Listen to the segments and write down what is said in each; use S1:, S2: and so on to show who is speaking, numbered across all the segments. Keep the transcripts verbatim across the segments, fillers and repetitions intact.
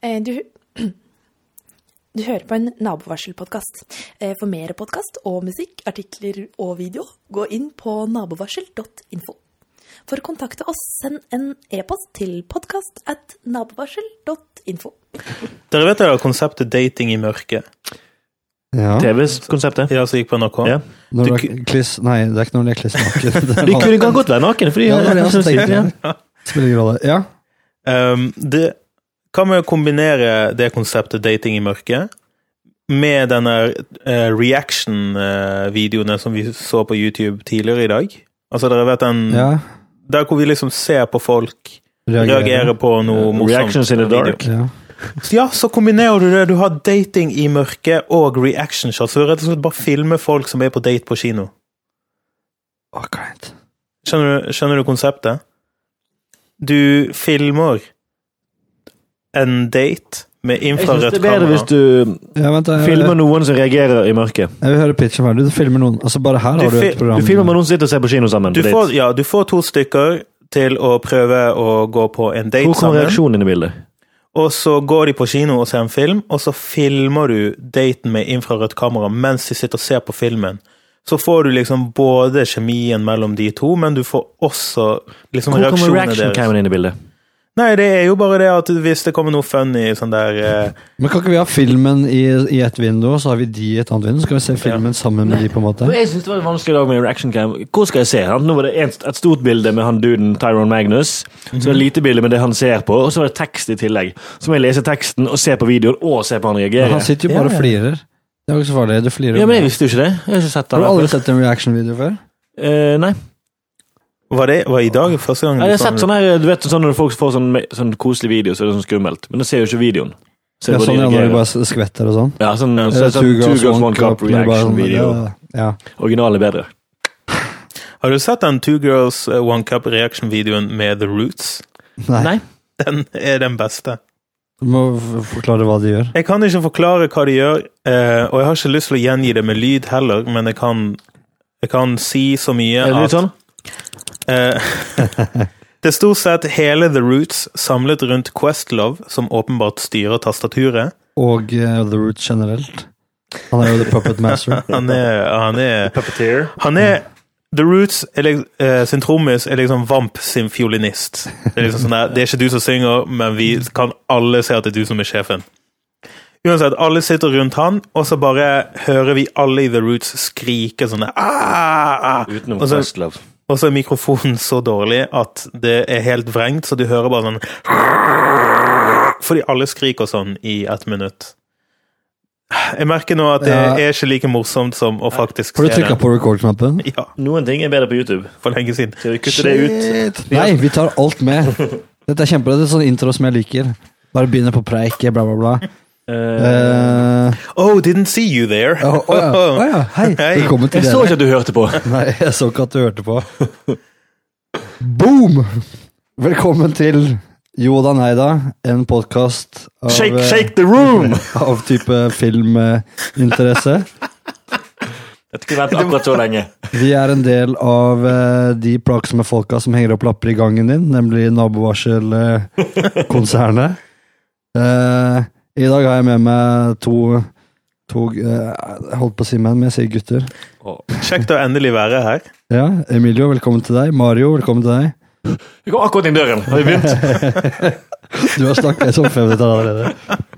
S1: Du, du hører på en nabovarsel-podcast. For mer podcast og musikk, artikler og video, gå inn på nabovarsel punktum info. For å kontakte oss, send en e-post til podcast at nabovarsel punktum info.
S2: Dere vet det da, konseptet dating i mørket?
S3: Ja.
S4: T V-konseptet?
S2: Ja, så gikk på N R K.
S4: Ja.
S3: Når
S2: Du
S3: det er kliss, nei, det er ikke når det er kliss naken.
S4: De kunne kan godt være naken, fordi
S3: Ja, det er det jeg også
S4: ja.
S3: tenkte. Spiller ingen rolle. Ja.
S2: Um, det kan vi kombinere det konseptet dating i mørket med denne uh, reaction-videoene som vi så på YouTube tidligere i dag. Altså, dere vet den...
S3: Ja.
S2: Der hvor vi liksom ser på folk
S3: Reagerer.
S2: reagere på noe morsomt.
S4: Reactions in the dark.
S3: Ja.
S2: Ja, så kombinerer du det. Du har dating i mørket og reaction shots. Så du rett og slett bare filmer folk som er på date på kino.
S3: Åh, greit.
S2: Skjønner du, skjønner du konseptet? Du filmer en date med
S4: Jeg synes
S2: infrarødt
S4: det er bedre
S2: kamera.
S4: hvis du
S3: Ja, vent, jeg,
S4: filmer noen som reagerer i mørket.
S3: Jeg vil høre pitchen her. Du filmer noen. Altså, bare her
S2: Du
S3: har du
S2: fi-
S3: et program.
S4: Du filmer med noen som sitter og ser på kino sammen.
S2: Du
S4: på
S2: får,
S4: date.
S2: ja, du får to stykker til å prøve å gå på en date
S4: Hvor kommer
S2: sammen.
S4: reaksjonen inn i bildet?
S2: Og så går de på kino og ser en film, og så filmer du daten med infrarødt kamera mens de sitter og ser på filmen. Så får du liksom både kjemien mellom de to, men du får også liksom
S4: Hvor kommer
S2: reaksjoner deres.
S4: reaction-camen inn i bildet?
S2: Nei, det er jo bare det at hvis det kommer noe funny sånn der... Eh,
S3: Men kan ikke vi ha filmen i, i et vindu, og så har vi de i et annet vindu? Så kan vi se filmen sammen med de, på en måte.
S4: Jeg synes det var vanskelig i dag med reaction-cam. Hvor skal jeg se? Han? Nå var det et, et stort bilde med han duden Tyrone Magnus, så var det et lite bilde med det han ser på, og så var det tekst i tillegg. Så må jeg lese teksten og se på videoen, og se på han reagere.
S3: Men han sitter jo bare og flirer. Det er jo ikke så farlig. Du flirer.
S4: Ja, men jeg visste jo ikke det. Jeg har ikke sett det.
S3: Har du aldri sett en reaction-video før?
S4: Uh, nei.
S2: var det var i dag første gang?
S4: Jeg har sett sånn her, du vet sånn når folk får sånn, sånn koselig video, så er det sånn skummelt. Men da ser jo ikke videoen. Ser
S3: Ja,
S4: bare
S3: sånn
S4: de
S3: ja, når
S4: reagerer.
S3: de bare skvetter og sånn.
S4: Ja, sånn,
S3: Eh,
S4: så, sånn Two Girls, One Cup
S3: når det bare
S4: reaction
S3: sånn-
S4: video.
S3: Ja, ja.
S4: Originalen er bedre.
S2: Har du sett den Two Girls uh, One Cup reaction-videoen med The Roots?
S3: Nei.
S4: Nei.
S2: Den er den beste.
S3: Du må f- forklare hva de gjør.
S2: Jeg kan ikke forklare hva de gjør, eh, og jeg har ikke lyst til å gjengi det med lyd heller, men jeg kan, jeg kan si så mye
S4: Er det litt
S2: at...
S4: sånn?
S2: Eh, det er stort sett hele The Roots samlet rundt Questlove, som åpenbart styrer tastaturet.
S3: Og uh, The Roots generelt. Han er jo The Puppet Master.
S2: Han er, han er,
S4: Puppeteer.
S2: han er The Roots er, lik- eh, sin trommis er liksom Vamp sin fiolinist. Det er, liksom sånn der, det er ikke du som synger, men vi kan alle se at det er du som er sjefen. Uansett, alle sitter rundt han, og så bare hører vi alle i The Roots skrike sånn der, ah, ah.
S4: Utenom
S2: Og så-
S4: Questlove.
S2: Og så er mikrofonen så dårlig at det er helt vrengt, så du hører bare sånn fordi alle skriker sånn i ett minutt. Jeg merker nå at det
S3: Ja.
S2: er ikke like morsomt som å faktisk
S3: Har du
S2: se
S3: trykket
S2: det.
S3: på record-knappen?
S2: Ja,
S4: Noen ting er bedre på YouTube.
S2: for lenge siden.
S4: Skal vi kutte det ut?
S3: Shit. Nei, vi tar alt med. Dette er kjempebra. Det er sånn intro som jeg liker. Bare begynner på preike, bla bla bla.
S4: Eh,
S3: Eh,
S2: Oh, didn't see you there.
S3: Å å ja. Å ja, hei.
S2: Hei.
S3: Velkommen til
S4: jeg så
S3: dere.
S4: ikke at du hørte på.
S3: Nei, jeg så ikke at du hørte på. Boom! Velkommen til Joda Neida, en podcast av,
S4: Shake,
S3: eh,
S4: shake the room!
S3: av type filminteresse.
S4: Jeg skulle vente akkurat så lenge.
S3: Vi er en del av eh, de plagsomme folka som henger opp lapper i gangen din, nemlig nabovarsel-konsernet. Eh, I dag har jeg med meg to, to eh, jeg holdt på å si menn, men jeg sier gutter.
S2: Kjekt å endelig være her.
S3: Ja, Emilio, velkommen til deg. Mario, velkommen til deg.
S4: Vi kom akkurat inn døren. Har vi begynt?
S3: Du har snakket som fem minutter allerede.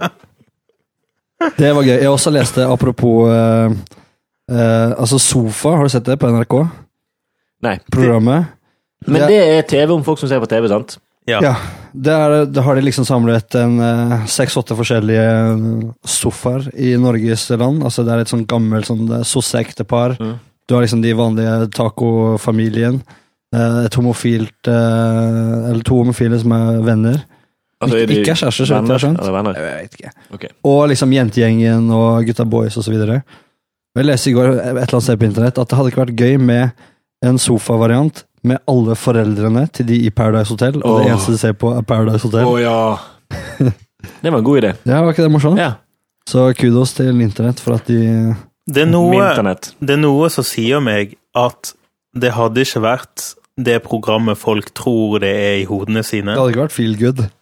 S3: Det var gøy. Jeg også leste, apropos eh, eh, altså Sofa, har du sett det på N R K?
S4: Nei.
S3: Programmet.
S4: Men det er T V om folk som ser på T V, sant?
S2: Ja.
S3: Ja, det, er, det har de liksom samlet en eh, seks-åtte forskjellige eh, sofaer i Norges land. Altså det er et sånn gammelt sånn sosse-ektepar.
S4: Mm.
S3: Du har liksom de vanlige taco-familien. Eh, et homofilt eh, eller to homofile som er venner.
S4: Altså, er de
S3: Ikke er kjærester, så vidt jeg har skjønt.
S4: Eller venner?
S3: Jeg vet ikke.
S4: Ok.
S3: Og liksom jentegjengen og gutta boys og så videre. Jeg leste i går et eller annet sted på internett at det hadde ikke vært gøy med en sofa-variant med alle foreldrene til de i Paradise Hotel, og
S4: Åh.
S3: det eneste de ser på er Paradise Hotel.
S4: Å ja. Det var en god idé.
S3: Ja, var ikke det morsomt?
S4: Ja.
S3: Så kudos til internett for at de...
S2: Det er noe,
S4: Internett.
S2: det er noe som sier meg at det hadde ikke vært det programmet folk tror det er i hodene sine.
S3: Det hadde ikke vært feel good.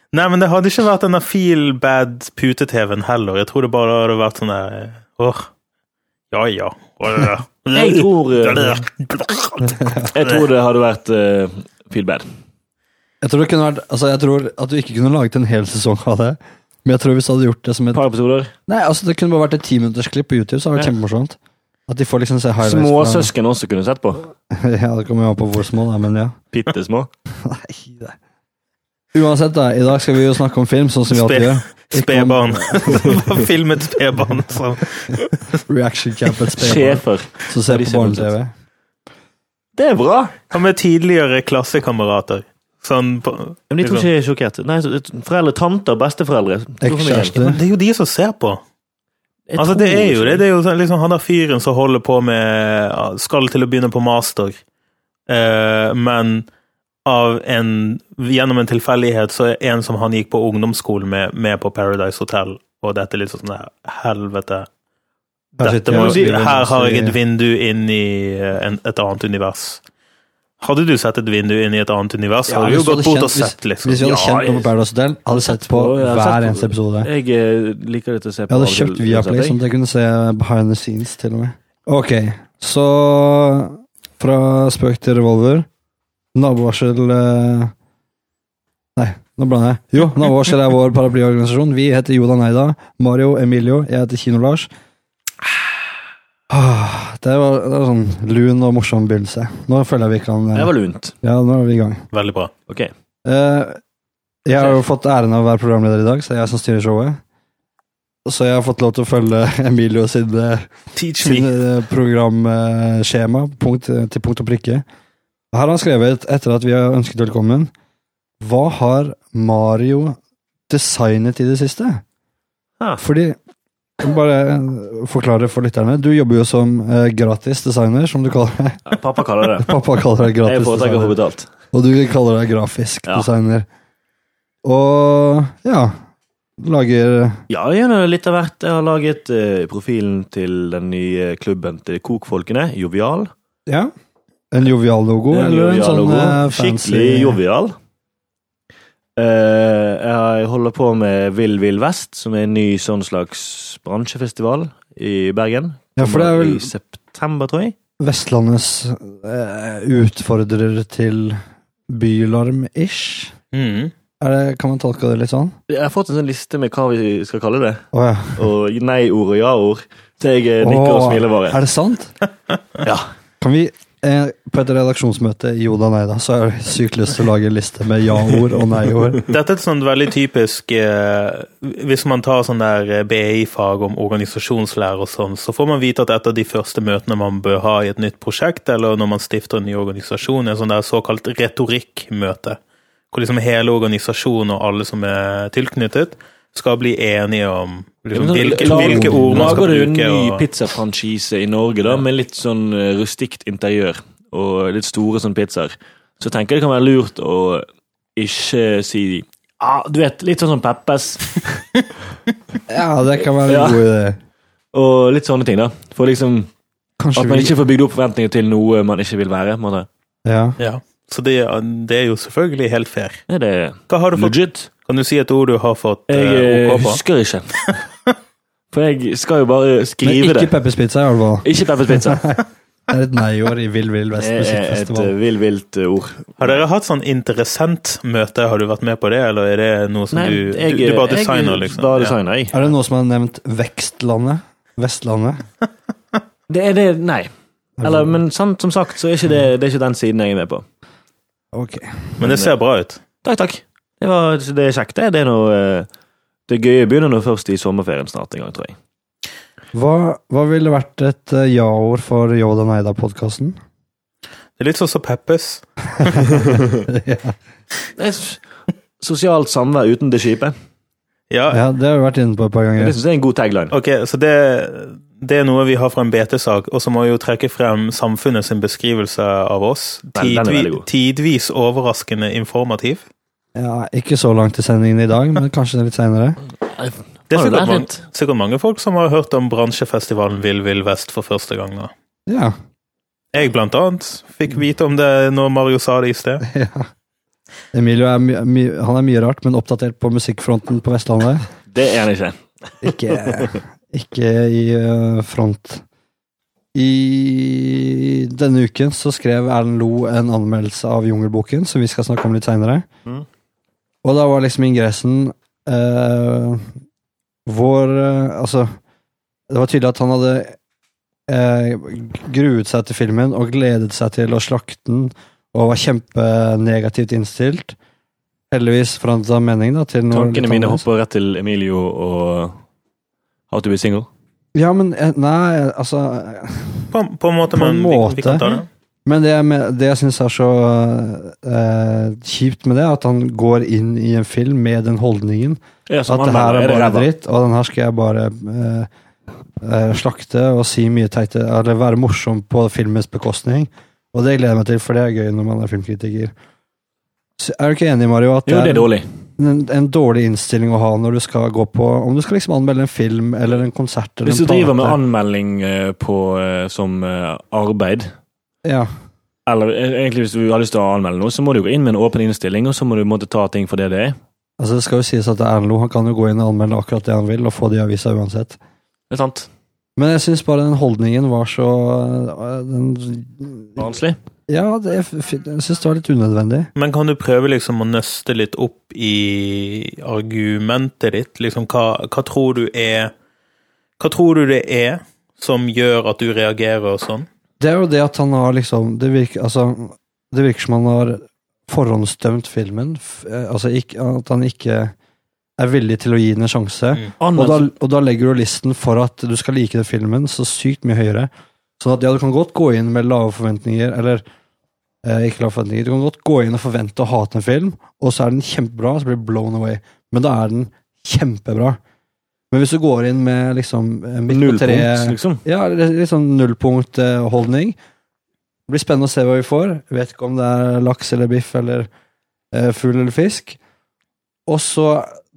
S2: Nei, men det hadde ikke vært denne feel-bad pute-tv-en heller. Jeg tror det bare hadde vært sånn der, åh, ja, ja.
S4: Jeg tror uh, Jeg tror det hadde vært uh, feel-bad.
S3: Jeg tror det kunne vært, altså jeg tror at du ikke kunne laget en hel sesong av det, men jeg tror hvis du hadde gjort det som et...
S4: Par episoder?
S3: Nei, altså det kunne bare vært et ti minutters klipp på YouTube, så hadde det vært kjempemorsomt. At de får liksom se highlights.
S4: Små søsken også kunne sett på.
S3: Ja, det kommer jo an på hvor små da, men ja.
S4: Pitte små.
S3: Nei, det. Uansett da, i dag skal vi jo snakke om film, sånn som vi alltid gjør.
S2: Spebarn. Filmet spebarn.
S3: Reaction camp et spebarn.
S4: Sjefer.
S3: Så ser på barne-tv.
S4: Det er bra.
S2: Han med tidligere klassekamerater. Sånn på,
S4: men de tror ikke jeg er sjokkert. Nei, foreldre, tanter, besteforeldre.
S3: Ekskjæreste.
S2: Det er jo de som ser på.
S4: Jeg
S2: altså det er jo
S4: ikke.
S2: det. Det er jo sånn, liksom, han der fyren som holder på med, skal til å begynne på master. Eh, men av en, gjennom en tilfeldighet så er en som han gikk på ungdomsskolen med, med på Paradise Hotel. Og dette er litt sånn der, helvete. Dette må, her har jeg et vindu inn i en, et annet univers. Hadde du sett et vindu inn i et annet univers,
S3: ja,
S2: hadde du jo gått bort og
S3: hvis,
S2: sett, liksom.
S3: Hvis vi hadde
S2: ja,
S3: kjent noe på Paradise Hotel, hadde sett på
S4: jeg
S3: hver eneste episode.
S4: Jeg eh, liker det til å se på.
S3: Jeg hadde kjøpt Viaplay, sånn at jeg kunne se behind the scenes til og med. Ok, så fra spøk til revolver, nabovarsel... Eh, nei, nå blander jeg. Jo, nabovarsel er vår paraplyorganisasjon. Vi heter Joda Neida, Mario, Emilio, jeg heter Kino Lars. Ah, det var, det var sånn lun og morsom begynnelse. Nå føler jeg vi kan...
S4: Det var lunt.
S3: Ja, nå er vi i gang.
S2: Veldig bra.
S4: Ok.
S3: Uh, jeg har jo fått æren av å være programleder i dag, så jeg er som styrer showet. Så jeg har fått lov til å følge Emilio sin, sin programskjema punkt, til punkt og prikke. Her har han skrevet, etter at vi har ønsket velkommen, hva har Mario designet i det siste?
S4: Ah.
S3: Fordi... Jeg bare forklare for lytterne. Du jobber jo som eh, gratis designer, som du kaller det.
S4: Ja, pappa kaller det.
S3: Pappa kaller det gratis
S4: jeg foretrekker å få
S3: designer.
S4: betalt.
S3: Og du kaller det grafisk
S4: ja.
S3: designer. Og ja, lager...
S4: Ja, jeg gjør litt av hvert. Jeg har laget eh, profilen til den nye klubben til Kokfolkene, Jovial.
S3: Ja, en jovial logo,
S4: en
S3: eller
S4: jovial
S3: en sånn
S4: logo.
S3: eh, fancy...
S4: Skikkelig jovial. Uh, jeg holder på med Vill Vill Vest, som er en ny sånn slags bransjefestival i Bergen.
S3: Ja, for det er vel
S4: i september, tror jeg.
S3: Vestlandets uh, utfordrer til bylarm-ish.
S2: Mm.
S3: Er det, kan man tolke det litt sånn?
S4: Jeg har fått en sånn liste med hva vi skal kalle det.
S3: Oh, ja.
S4: Og nei-ord og ja-ord. Så jeg uh, nikker
S3: oh,
S4: og smiler bare.
S3: Er det sant?
S4: Ja.
S3: Kan vi... Eh, på et redaksjonsmøte i Joda Neida så har jeg sykt lyst til å lage en liste med ja-ord og nei-ord.
S2: Dette er et sånt veldig typisk eh, hvis man tar sånn der B I-fag om organisasjonslære og sånn, så får man vite at et av de første møtene man bør ha i et nytt prosjekt, eller når man stifter en ny organisasjon, er sånn der såkalt retorikkmøte, hvor liksom hele organisasjonen og alle som er tilknyttet skal bli enige om liksom, hvilke, hvilke ord man skal bruke.
S4: Lager du en ny pizzafranchise i Norge da, med litt sånn rustikt interiør og litt store sånn pizzaer, så tenker jeg det kan være lurt å ikke si ah, du vet, litt sånn som Peppes.
S3: Ja, det kan være en
S4: ja.
S3: god idé.
S4: Og litt sånne ting da, for liksom
S3: Kanskje
S4: at man
S3: vi...
S4: ikke får bygd opp forventninger til noe man ikke vil være. Man
S3: ja.
S2: Ja, så det, det er jo selvfølgelig helt fair.
S4: Er det
S2: Hva har du fått?
S4: legit?
S2: Kan du si et ord du har fått uh,
S4: jeg
S2: OK på?
S4: husker ikke. For jeg skal jo bare skrive det.
S3: Men ikke Peppers Pizza i hvert fall.
S4: Ikke Peppers Pizza.
S3: Det er et nei-ord i Vill Vill Vest
S4: Det er et
S3: musikkfestival.
S4: uh, vill, vilt uh, ord.
S2: Har dere hatt sånn interessent-møte? Har du vært med på det, eller er det noe som
S4: Nei,
S2: du,
S4: jeg,
S2: du, du bare designer,
S4: jeg,
S2: liksom?
S4: bare
S2: Ja.
S4: designer, jeg.
S3: Er det noe som har nevnt Vekstlandet? Vestlandet?
S4: Det er det, nei. Eller, men sant, som sagt, så er ikke det, det er ikke den siden jeg er med på.
S3: Ok.
S2: Men det ser bra ut.
S4: Takk, takk. Det, var, det er kjekt, det. Det er noe, uh, det gøye begynner nå først i sommerferien snart en gang, tror jeg.
S3: Hva, hva ville vært et uh, ja-ord for Joda Neida-podcasten?
S2: Det er litt sånn som Peppes.
S3: Ja.
S4: Det er sosialt samvær uten det kjipe.
S2: Ja,
S3: Ja, det har vi vært inne på et par ganger.
S4: Det synes jeg er en god tagline.
S2: ok, så det, det er noe vi har fra en B T-sak, og så må vi jo trekke frem samfunnet sin beskrivelse av oss.
S4: Vel, den er veldig
S2: Tidvi,
S4: god.
S2: tidvis overraskende informativ.
S3: Ja, ikke så langt til sendingen i dag, men kanskje litt senere.
S2: Det er
S4: Har du
S2: sikkert
S4: lært
S2: mange,
S4: litt?
S2: sikkert mange folk som har hørt om bransjefestivalen Vill Vill Vest for første gang nå.
S3: Ja.
S2: Jeg blant annet fikk vite om det når Mario sa det i sted.
S3: Ja. Emilio er, my, my, han er mye rart, men oppdatert på musikkfronten på Vestlandet.
S4: Det er han ikke.
S3: Ikke, ikke i uh, front. I denne uken så skrev Erlend Lo en anmeldelse av Jungelboken, som vi skal snakke om litt senere. Mm. Og da var liksom ingressen uh, vår, uh, altså, det var tydelig at han hadde uh, gruet seg til filmen og gledet seg til å slakte den, og var kjempenegativt innstilt. Heldigvis forandret han mening da, til noe.
S4: Tankene mine hopper rett til Emilio og How to be single.
S3: Ja, men nei, altså
S2: På, på en måte,
S3: på
S2: men
S3: en måte.
S2: Vi, vi kan ta det.
S3: Men det, det jeg synes er så uh, kjipt med det, at han går inn i en film med den holdningen,
S4: ja,
S3: at det her er bare dritt, og den her skal jeg bare uh, uh, slakte og si mye teite, eller være morsom på filmens bekostning. Og det gleder jeg meg til, for det er gøy når man er filmkritiker. Så er du ikke enig, Mario, at det,
S4: jo, det er dårlig.
S3: En, en dårlig innstilling å ha når du skal gå på, om du skal liksom anmelde en film, eller en konsert, eller
S4: hvis
S3: en
S4: du driver med anmelding på, som arbeid,
S3: ja.
S4: Eller egentlig hvis du har lyst til å anmelde noe, så må du gå inn med en åpen innstilling, og så må du måtte ta ting for det det er.
S3: Altså, det skal jo sies at det er Erlend Lo, han kan jo gå inn og anmelde akkurat det han vil, og få de aviser uansett.
S4: Det er sant.
S3: Men jeg synes bare den holdningen var så den,
S4: vanskelig.
S3: Ja, det, jeg synes det var litt unødvendig.
S2: Men kan du prøve liksom å nøste litt opp i argumentet ditt? Liksom, hva, hva tror du er hva tror du det er som gjør at du reagerer sånn?
S3: Det er jo det at han har liksom det virker, altså, det virker som han har forhåndsdømt filmen, altså ikke, at han ikke er villig til å gi den en sjanse, mm. og, da, og da legger du listen for at du skal like den filmen så sykt mye høyere, sånn at ja, du kan godt gå inn med lave forventninger, eller eh, ikke lave forventninger, du kan godt gå inn og forvente å hate en film, og så er den kjempebra, så blir det blown away, men da er den kjempebra. Men hvis du går inn med liksom
S4: nullpunkt, liksom?
S3: Ja, litt sånn nullpunkt eh, holdning, det blir spennende å se hva vi får, jeg vet ikke om det er laks eller biff, eller eh, fugl eller fisk, og så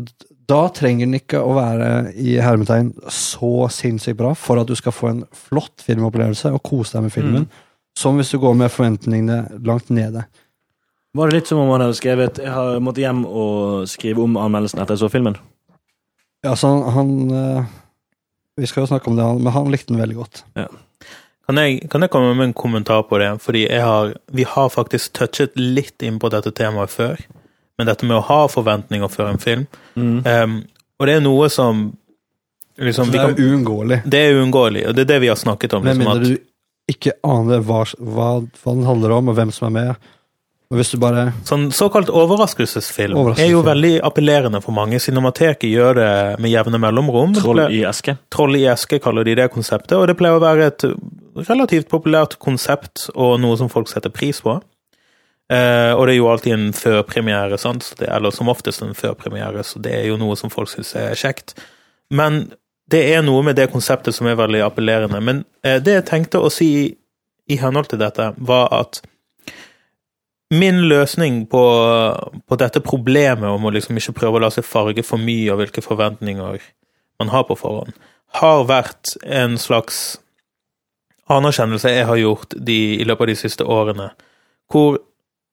S3: da trenger den ikke å være i hermetegn så sinnssykt bra for at du skal få en flott filmopplevelse og kose deg med filmen, mm. som hvis du går med forventningene langt nede.
S4: Var det litt som om han hadde skrevet jeg har måttet hjem og skrive om anmeldelsen etter jeg så filmen?
S3: Ja, så han, han vi skal jo snakke om det, men han likte den veldig godt.
S2: Ja. Kan jeg, kan jeg komme med en kommentar på det? Fordi jeg har, vi har faktisk touchet litt inn på dette temaet før, men dette med å ha forventninger før en film. Mm. Um, og det er noe som liksom,
S3: det er uunngåelig.
S2: Det er uunngåelig, og det er det vi har snakket om.
S3: Men
S2: liksom,
S3: mindre du ikke aner hva, hva, hva den handler om, og hvem som er med. Og hvis du bare...
S2: Sånn såkalt overraskelsesfilm overraskelsesfilm. Er jo veldig appellerende for mange. Cinemateket gjør det med jevne mellomrom.
S4: Troll i eske.
S2: Troll i eske kaller de det konseptet, og det pleier å være et relativt populært konsept, og noe som folk setter pris på. Uh, og det er jo alltid en førpremiere, sant? Det, eller som oftest en førpremiere, så det er jo noe som folk synes er kjekt. Men det er noe med det konseptet som er veldig appellerende. Men uh, det jeg tenkte å si i, i henhold til dette, var at min løsning på, på dette problemet om å liksom ikke prøve å la seg farge for mye av hvilke forventninger man har på forhånd, har vært en slags anerkjennelse jeg har gjort de, i løpet av de siste årene, hvor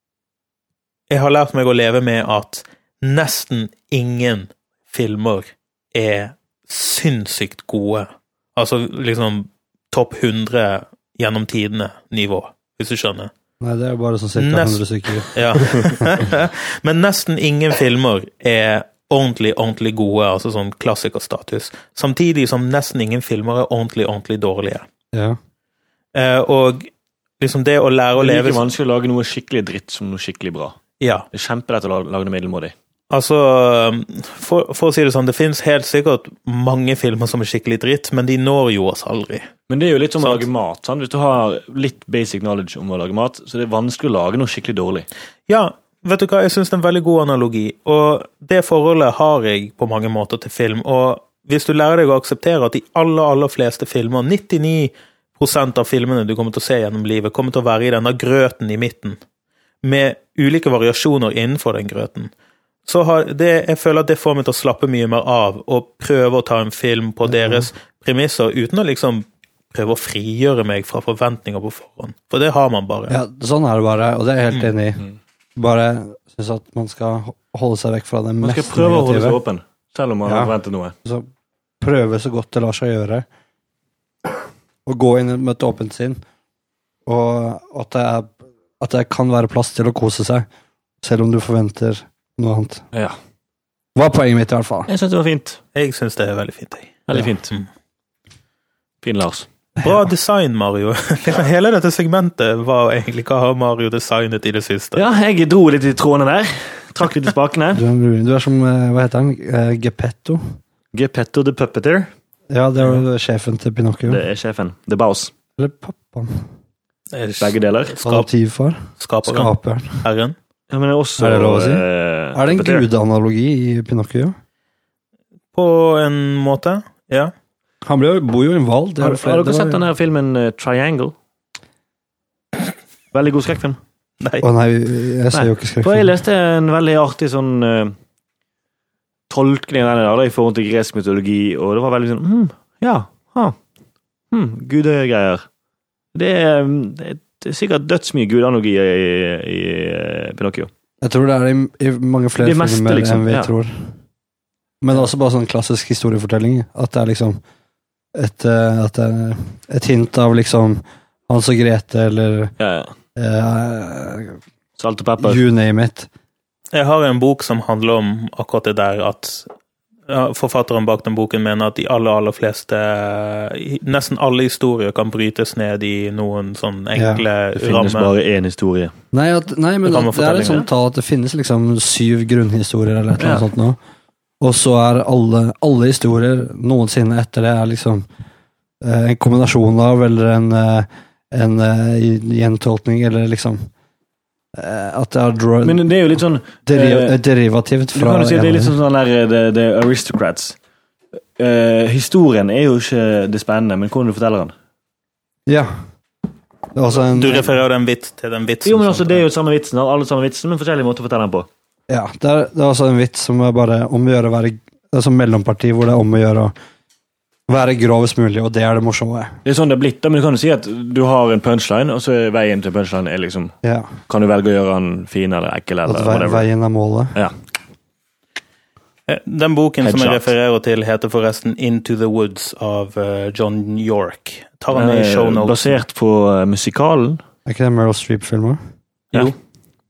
S2: jeg har lært meg å leve med at nesten ingen filmer er sinnssykt gode. Altså liksom topp hundre gjennom tidene nivå, hvis du skjønner.
S3: Nei, det er bare sånn cirka
S2: Nest...
S3: hundre stykker.
S2: Ja. Men nesten ingen filmer er ordentlig, ordentlig gode, altså sånn klassikerstatus. Samtidig som nesten ingen filmer er ordentlig, ordentlig dårlige.
S3: Ja.
S2: Eh, og liksom det å lære å leve...
S4: Det er like vanskelig å lage noe skikkelig dritt som noe skikkelig bra.
S2: Ja.
S4: Det er kjempelett å lage det middelmådig.
S2: Altså, for, for å si det sånn, det finnes helt sikkert mange filmer som er skikkelig dritt, men de når jo oss aldri.
S4: Men det er jo litt som å lage mat, sant? Hvis du har litt basic knowledge om å lage mat, så det er vanskelig å lage noe skikkelig dårlig.
S2: Ja, vet du hva, jeg synes det er en veldig god analogi, og det forholdet har jeg på mange måter til film, og hvis du lærer deg å akseptere at de aller, aller fleste filmer, nittini prosent av filmene du kommer til å se gjennom livet, kommer til å være i denne grøten i midten, med ulike variasjoner innenfor den grøten, så har det, jeg føler at det får meg til å slappe mye mer av, og prøve å ta en film på deres premisser, uten å liksom prøve å frigjøre meg fra forventninger på forhånd. For det har man bare.
S3: Ja, sånn er det bare, og det er jeg helt enig i. bare synes at man skal holde seg vekk fra det
S4: man
S3: mest
S4: skal prøve
S3: negative.
S4: å holde seg åpen, selv om man
S3: Ja.
S4: har ventet noe.
S3: Så prøve så godt det lar seg gjøre. Og gå inn med et åpent sinn. Og at det, er, at det kan være plass til å kose seg, selv om du forventer noe annet.
S4: Ja.
S3: Hva er poenget mitt i hvert fall?
S4: Jeg synes det var fint.
S2: Jeg synes det er veldig fint. Jeg.
S4: Veldig
S3: Ja.
S4: fint.
S2: Mm.
S4: Fin Lars.
S2: Bra design, Mario. Hele dette segmentet var egentlig hva har Mario designet i det siste.
S4: Ja, jeg dro litt i trådene der. Trakk litt i spakene.
S3: Du, er- du er som, eh, hva heter han? Eh, Geppetto?
S4: Geppetto the Puppeteer.
S3: Ja, det er jo sjefen til Pinocchio.
S4: Det er sjefen. The Boss.
S3: Eller pappaen.
S4: Begge deler.
S2: Skap,
S3: Adoptivfar.
S2: skaperen.
S3: Skaperen.
S2: Herren.
S4: Ja, men det er også...
S3: Er det lov å si?
S4: eh,
S3: Er det en
S4: puppeteer.
S3: gudeanalogi i Pinocchio?
S2: På en måte, ja.
S3: Han ble, jo- bor jo i en hval. Det er
S4: Har,
S3: jo flere-
S4: har dere
S3: det var-
S4: sett denne filmen uh, Triangle? Veldig god skrekkfilm.
S2: Nei.
S3: Å nei, jeg ser
S4: Nei,
S3: jo ikke
S4: For jeg
S3: skrekkfilm.
S4: leste en veldig artig sånn uh, tolkning av den der, i forhold til gresk mytologi, og det var veldig sånn, hm, ja, ha, hm, gudegreier. Det er, det er det er sikkert dødsmye gudanalogi i, i, i uh, Pinocchio.
S3: Jeg tror det er i, i mange flere
S4: Det meste,
S3: filmer
S4: liksom,
S3: enn vi
S4: ja.
S3: tror. Men det er også bare sånn klassisk historiefortelling. At det er liksom et, eh, at det er et hint av liksom Hans og Grete, eller
S4: Ja, ja.
S3: eh,
S4: Salt og pepper.
S3: you name it.
S2: Jeg har en bok som handler om akkurat det der at ja, forfatteren bak den boken mener at de aller, aller fleste, nesten alle historier kan brytes ned i noen sånn enkle
S4: Det finnes
S2: rammer.
S4: bare én historie.
S3: Nei, at, nei men
S2: Det kan man
S3: at det er et
S2: fortelle,
S3: sånt tall at det finnes liksom syv grunnhistorier eller et eller annet
S4: Ja.
S3: sånt nå. Og så er alle, alle historier noensinne etter det er liksom eh, en kombinasjon av eller en, eh, en eh, gjentolkning eller liksom eh, at det er draw,
S4: Men det er jo litt sånn
S3: deri,
S4: eh,
S3: derivativt
S4: Du
S3: fra
S4: kan jo si at det er litt
S3: en-
S4: sånn sånn der The, the Aristocrats. Eh, historien er jo ikke det spennende, men hvordan du forteller den.
S3: Ja. Det er også en,
S2: Du refererer den vits til den vitsen.
S4: Jo, men altså,
S2: som-
S4: det er jo samme vitsen, alle samme vitsen, men forskjellige måter å fortelle den på.
S3: ja, det er, det er også en vits som er bare om å gjøre å være det er som mellomparti hvor det er om å gjøre å være grovest mulig, og det er det morsomme.
S4: Det er sånn det er blitt, da, men du kan jo si at du har en punchline, og så er veien til punchline er liksom,
S3: Ja.
S4: kan du velge å gjøre den fin eller ekkel,
S3: At
S4: eller
S3: ve
S4: whatever.
S3: veien er målet.
S4: Ja.
S2: Den boken som jeg
S4: Headshot.
S2: refererer til heter forresten Into the Woods av eh, John York. Tar han i
S4: Eh,
S2: show notes.
S4: Basert på eh, musikalen.
S3: Er ikke det Meryl Streep-filmer?
S4: Ja.
S2: Jo.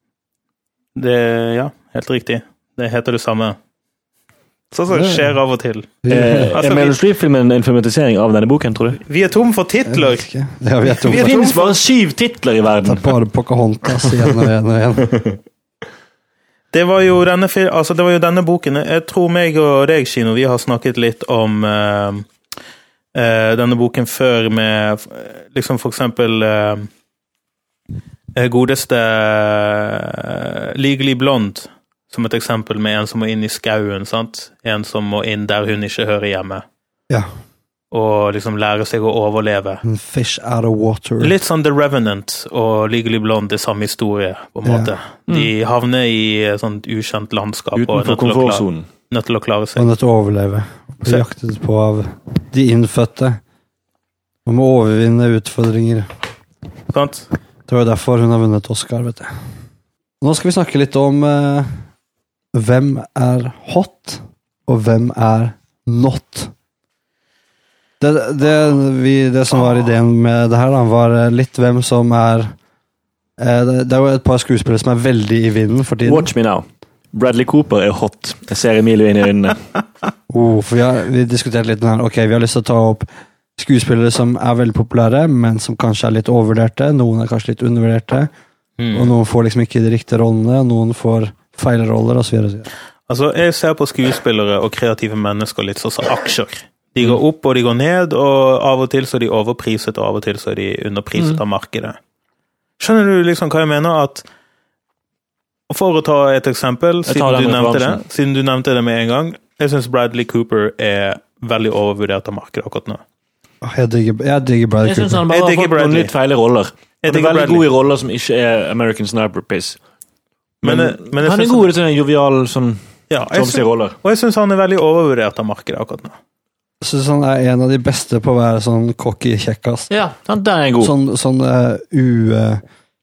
S2: Det, ja, helt riktig. Det heter det samme. Sånn som det skjer av og til.
S4: Eh,
S2: Altså,
S4: er Meryl
S2: vi-
S4: Streep-filmen en filmatisering av denne boken, tror du?
S2: Vi er tom for
S3: Jeg
S2: titler!
S3: vet ikke. Ja, vi er to
S2: Vi
S4: Det
S2: er
S3: for
S4: finnes bare syv titler i
S3: det
S4: verden.
S3: er bare Pocahontas igjen og igjen og igjen.
S2: Det var jo denne, fil- altså det var jo denne boken. Jeg tror meg og deg, Kino, vi har snakket litt om eh, eh, denne boken før med eh, liksom for eksempel eh, eh, godeste eh, Legally Blonde, som et eksempel med en som må inn i skauen, sant? En som må inn der hun ikke hører hjemme.
S3: Ja.
S2: Og liksom lære seg å overleve.
S3: En fish out of water.
S2: Litt sånn The Revenant og Legally Blonde er samme historie, på en måte. De havner i et sånt ukjent landskap og er
S4: Utenfor
S2: nødt til å klare,
S4: komfortsonen.
S2: nødt til å klare
S3: Og
S2: seg.
S3: nødt til å overleve. Bli
S2: Se.
S3: jaktet på av de innfødte. Man må overvinne utfordringer.
S2: Sant?
S3: Det var jo derfor hun har vunnet Oscar, vet du. Nå skal vi snakke litt om eh, hvem er hot, og hvem er not. Det, det, vi, det som var ideen med det her, da, var eh, litt hvem som er eh, det, det er jo et par skuespillere som er veldig i vinden for tiden.
S4: Watch me now. Bradley Cooper er hot. Jeg ser Emilio inn i øynene.
S3: Oh, for vi har vi diskuterte litt den her. Ok, vi har lyst til å ta opp skuespillere som er veldig populære, men som kanskje er litt overvurderte. Noen er kanskje litt undervurderte.
S2: Mm.
S3: Og noen får liksom ikke de riktige rollene. Noen får feil roller, og så videre.
S2: Altså, jeg ser på skuespillere og kreative mennesker litt sånn som aksjer. De går opp og de går ned, og av og til så er de overpriset, og av og til så er de underpriset
S4: Mm.
S2: av markedet. Skjønner du liksom hva jeg mener? At for å ta et eksempel,
S4: Jeg tar
S2: siden du,
S4: den
S2: nevnte det,
S4: referansen.
S2: siden du nevnte det med en gang, jeg synes Bradley Cooper er veldig overvurdert av markedet akkurat nå.
S3: Åh, Jeg digger, jeg digger Bradley
S4: Jeg syns
S3: Cooper.
S4: han bare
S2: Jeg
S4: har
S2: digger
S4: fått noen
S2: Bradley.
S4: litt feile roller.
S2: Jeg
S4: Han er
S2: digger
S4: veldig
S2: Bradley.
S4: god i roller som ikke er American Sniper-piss. Men,
S2: Men, jeg- men jeg
S4: han er
S2: synes-
S4: god i sånne jovial, sånn
S2: Ja, jeg
S4: tofsige
S2: synes,
S4: roller.
S2: og jeg synes han er veldig overvurdert av markedet akkurat nå.
S3: Jeg synes han er en av de beste på å være sånn cocky kjekkas.
S4: Ja, han, der er han god.
S3: Sånn, sånn uh, u... Uh,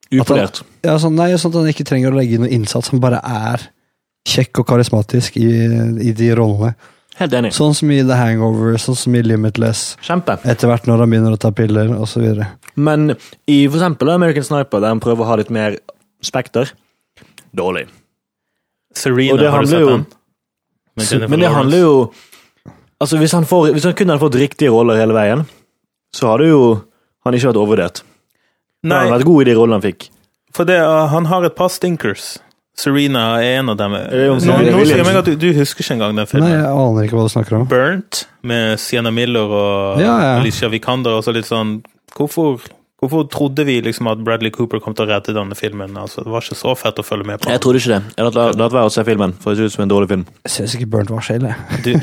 S4: Upolert.
S3: Ja, sånn, nei, sånn at han ikke trenger å legge inn noe innsats, han bare er kjekk og karismatisk i, i de rollene.
S4: Helt enig.
S3: Sånn som i The Hangover, sånn som i Limitless.
S4: Kjempe.
S3: Etter hvert når han begynner å ta piller, og så videre.
S4: Men i for eksempel American Sniper, der han prøver å ha litt mer spekter, dårlig.
S2: Serena,
S4: og det
S2: har du sett
S4: jo,
S2: den? Men,
S4: men det handler jo altså hvis han, får, hvis han kunne ha fått riktige roller hele veien, så hadde jo han ikke vært overvurdert.
S2: Nei,
S4: han har vært god i de rollene han fikk.
S2: For det, uh, han har et par stinkers. Serena er en av dem.
S4: Nå,
S2: nå sier jeg meg at du, du husker ikke engang den filmen.
S3: Nei, jeg aner ikke hva du snakker om.
S2: Burnt, med Sienna Miller og
S3: ja, ja.
S2: Alicia Vikander, og så litt sånn, hvorfor, hvorfor trodde vi liksom at Bradley Cooper kom til å redde denne filmen? Altså, det var ikke så fett å følge med på.
S4: Jeg trodde ikke det. Jeg hadde latt være å se filmen, for det ser ut som en dårlig film.
S3: Jeg synes ikke Burnt var så ille.
S2: Du...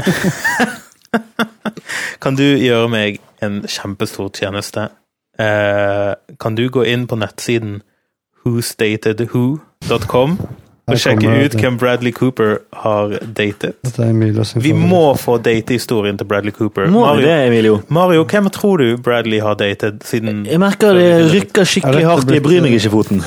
S2: Kan du gjøre meg en kjempestor tjeneste? Eh, kan du gå inn på nettsiden who's dated who dot com og sjekke ut hvem Bradley Cooper har datet? Vi må få datehistorien til Bradley Cooper.
S4: Må
S2: Mario,
S4: det, Emilio?
S2: Mario, hvem tror du Bradley har datet siden...
S4: Jeg merker det rykker skikkelig hardt, jeg bryr meg ikke i foten.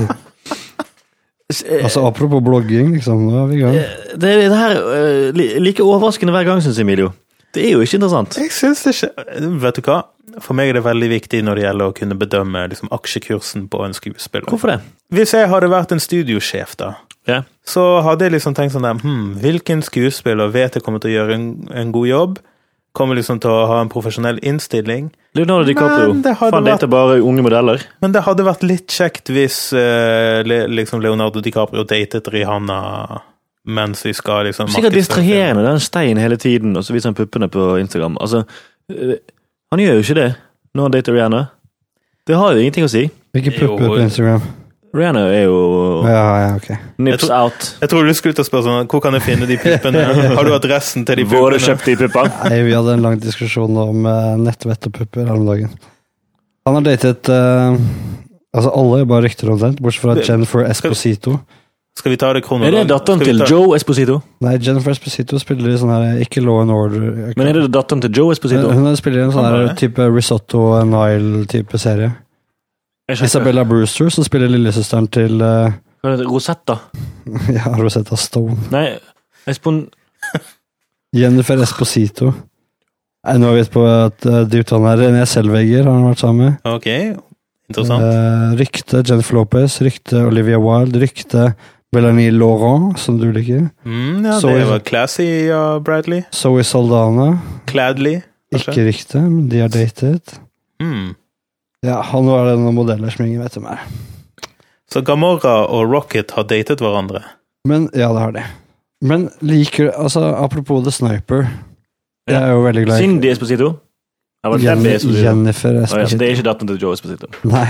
S3: Altså, apropos blogging, liksom, nå er vi i gang.
S4: Det er det her like overraskende hver gang, synes Emilio. Det er jo ikke interessant.
S2: Jeg synes det ikke... Vet du hva? For meg er det veldig viktig når det gjelder å kunne bedømme liksom, aksjekursen på en skuespiller.
S4: Hvorfor det?
S2: Hvis jeg hadde vært en studiosjef da,
S4: ja.
S2: så hadde jeg liksom tenkt sånn der, hm, hvilken skuespiller vet jeg kommer til å gjøre en, en god jobb? Kommer liksom til å ha en profesjonell innstilling?
S4: Leonardo DiCaprio. Fan, det er bare unge modeller.
S2: Men det hadde vært litt kjekt hvis uh, le, liksom Leonardo DiCaprio datet Rihanna mens vi skal liksom...
S4: Sikkert distraherende, det er en stein hele tiden, og så viser han puppene på Instagram. Altså... Uh, Han gjør jo ikke det når han dater Rihanna. Det har jo ingenting å si.
S3: Ikke pupper på Instagram.
S4: Rihanna er jo...
S3: Ja, ja, ok.
S2: jeg
S4: Nips
S2: tror,
S4: out.
S2: Jeg tror du skulle til å spørre sånn, hvor kan jeg finne de puppene? Har du adressen til de puppene?
S4: Hvor har du kjøpt de puppene?
S3: Nei, vi hadde en lang diskusjon om uh, nettvett og pupper her om dagen. Han har datet... Uh, altså, alle er bare rykter om den, bortsett fra Jennifer Esposito.
S2: Skal vi ta det kronologisk?
S4: Er det datteren til ta... Joe Esposito?
S3: Nei, Jennifer Esposito spiller i sånn her, ikke Law and Order. Okay.
S4: Men er det datteren til Joe Esposito?
S3: Hun spiller i en sånn her type Risotto and Nile-type serie. Isabella Brewster, som spiller lillesøsteren til... Uh...
S4: Hva er det? Rosetta?
S3: Ja, Rosetta Stone.
S4: Nei, Espon...
S3: Jennifer Esposito. Nei, nå har vi vet på at uh, de utdannet her. René Zellweger har han vært sammen med.
S2: Ok, interessant.
S3: Uh, rykte Jennifer Lopez, rykte Olivia Wilde, rykte... Melanie Laurent, som du liker.
S2: Mm, ja,
S3: Zoe,
S2: det var classy av uh, Bradley.
S3: Zoe Saldana.
S2: Cladley.
S3: Ikke riktig, men de har datet.
S2: Mm.
S3: Ja, og nå er det noen modeller som ingen vet om er.
S2: Så Gamora og Rocket har datet hverandre?
S3: Men, ja, det har de. Men liker, altså, apropos The Sniper, jeg er jo veldig glad i...
S4: Cindy Esposito?
S3: Jenny, Jennifer Esposito.
S4: Oh, ja, det er ikke datteren til Joe Esposito.
S3: Nei.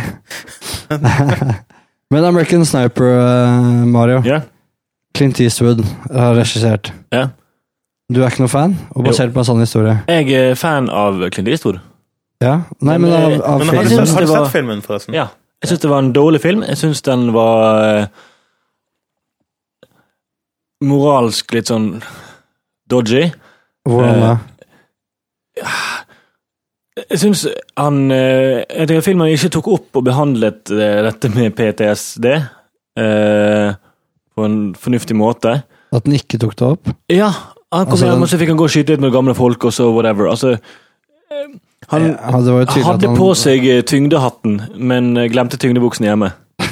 S3: Men American Sniper, uh, Mario.
S4: Ja.
S3: Clint Eastwood har regissert.
S4: Ja.
S3: Du er ikke noe fan? Og basert jo. På en sånn historie?
S4: Jeg er fan av Clint Eastwood.
S3: Ja? Nei, men, men av, av
S2: men
S3: filmen.
S2: Har du, har du
S4: var,
S2: sett filmen, forresten?
S4: Ja. Jeg synes det var en dårlig film. Jeg synes den var uh, moralsk litt sånn dodgy.
S3: Hvordan da?
S4: Uh, Jeg synes han jeg tenker filmen ikke tok opp og behandlet dette med P T S D eh, på en fornuftig måte.
S3: At den ikke tok det opp?
S4: Ja, han kom
S3: altså,
S4: hjem og så fikk han gå og skyte litt med gamle folk og så whatever. Altså, han
S3: ja, det var jo tydelig
S4: hadde
S3: at han...
S4: på seg tyngdehatten, men glemte tyngdebuksen hjemme.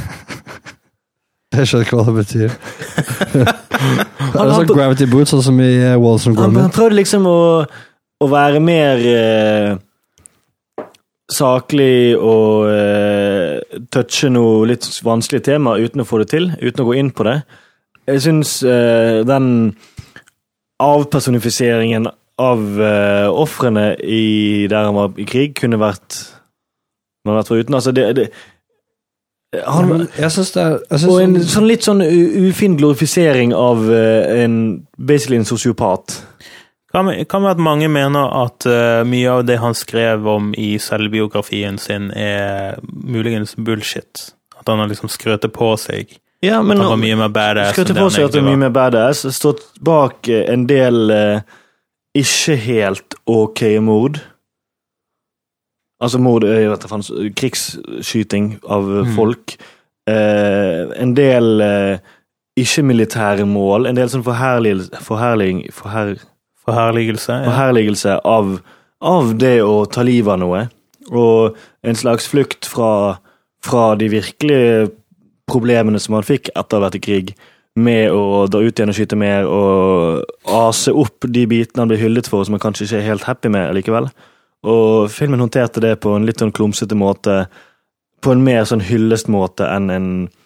S3: Jeg skjønner ikke hva det betyr.
S4: han,
S3: det er sånn gravity boots, sånn som i Wallace and Gromit.
S4: Han, han prøvde liksom å, å være mer... Eh, saklig og uh, touche noe litt vanskelig tema uten å få det til, uten å gå inn på det. Jeg synes uh, den avpersonifiseringen av uh, offrene i, der han var i krig kunne vært man har vært foruten. Altså det, det han,
S3: ja, jeg synes det er jeg synes
S4: og en
S3: sånn,
S4: sånn litt sånn ufin glorifisering av uh, en basically en sosiopat.
S2: Kan med at mange mener at uh, mye av det han skrev om i selvbiografien sin er muligens bullshit. At han har liksom skrøtet på seg.
S4: Ja, men
S2: at han var mye mer badass.
S4: Skrøtet på seg at han var mye mer badass. Stått bak en del uh, ikke helt ok mord. Altså mord, jeg vet ikke, krigsskyting av mm. folk. eh, en del eh, ikke-militære mål, en del sånn forherligelse, forherlig, forher,
S2: forherligelse, ja.
S4: forherligelse av, av det å ta livet av noe, og en slags flukt fra, fra de virkelige problemene som han fikk etter å ha vært i krig, med å dra ut igjen og skyte mer, og ase opp de bitene han ble hyllet for, som han kanskje ikke er helt happy med likevel. Og filmen håndterte det på en litt sånn klumsete måte, på en mer sånn hyllest måte enn en,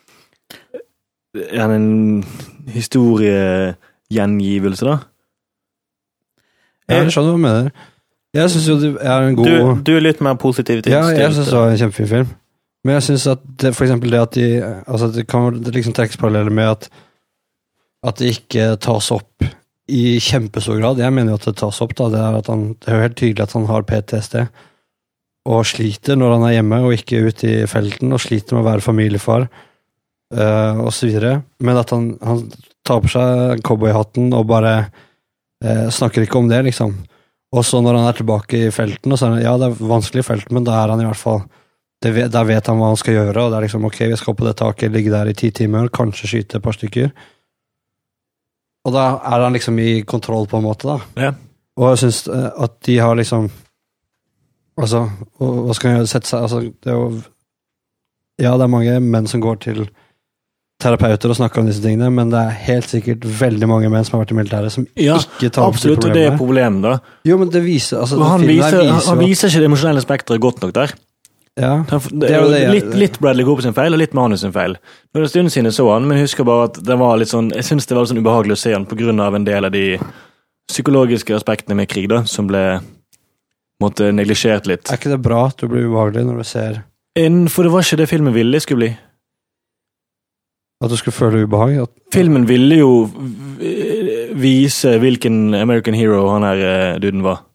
S4: enn en historiegjengivelse, da.
S3: Jeg skjønner hva du mener. Jeg synes jo det er en god...
S2: Du, du er litt mer positiv til
S3: ja, jeg synes det var en kjempefin film. Men jeg synes at det, for eksempel det at de, altså det kan det liksom trekkes paralleller med at at det ikke tas opp i kjempestor grad. Jeg mener jo at det tas opp da, det er, at han, det er jo helt tydelig at han har P T S D og sliter når han er hjemme og ikke ute i felten, og sliter med å være familiefar uh, og så videre. Men at han, han tar på seg cowboyhatten og bare uh, snakker ikke om det, liksom. Og så når han er tilbake i felten, og så er han, ja, det er vanskelig i felten, men da er han i hvert fall Det vet, der vet han hva han skal gjøre, og det er liksom, ok, vi skal på det taket, ligge der i ti timer, kanskje skyte et par stykker. Og da er han liksom i kontroll på en måte, da.
S4: Ja.
S3: Og jeg synes at de har liksom, altså, hva skal jeg sette seg, altså, det er jo, ja, det er mange menn som går til terapeuter og snakker om disse tingene, men det er helt sikkert veldig mange menn som har vært i militæret, som
S4: ja,
S3: ikke tar opp de
S4: absolutt, og det er problemet da.
S3: Jo, men det viser, altså,
S4: han, viser,
S3: viser,
S4: han viser ikke det emosjonelle spektret godt nok der.
S3: Ja,
S4: det er jo det, litt, litt Bradley Cooper sin feil og litt manus sin feil. Når det stunden sine så han, men jeg husker bare at det var litt sånn, jeg synes det var sånn ubehagelig å se han på grunn av en del av de psykologiske aspektene med krig da, som ble måtte neglisjert litt.
S3: Er ikke det bra at du blir ubehagelig når du ser
S4: en, for det var ikke det filmen ville skulle bli.
S3: At du skulle føle ubehag? At...
S4: Filmen ville jo vise hvilken American hero han her duden var.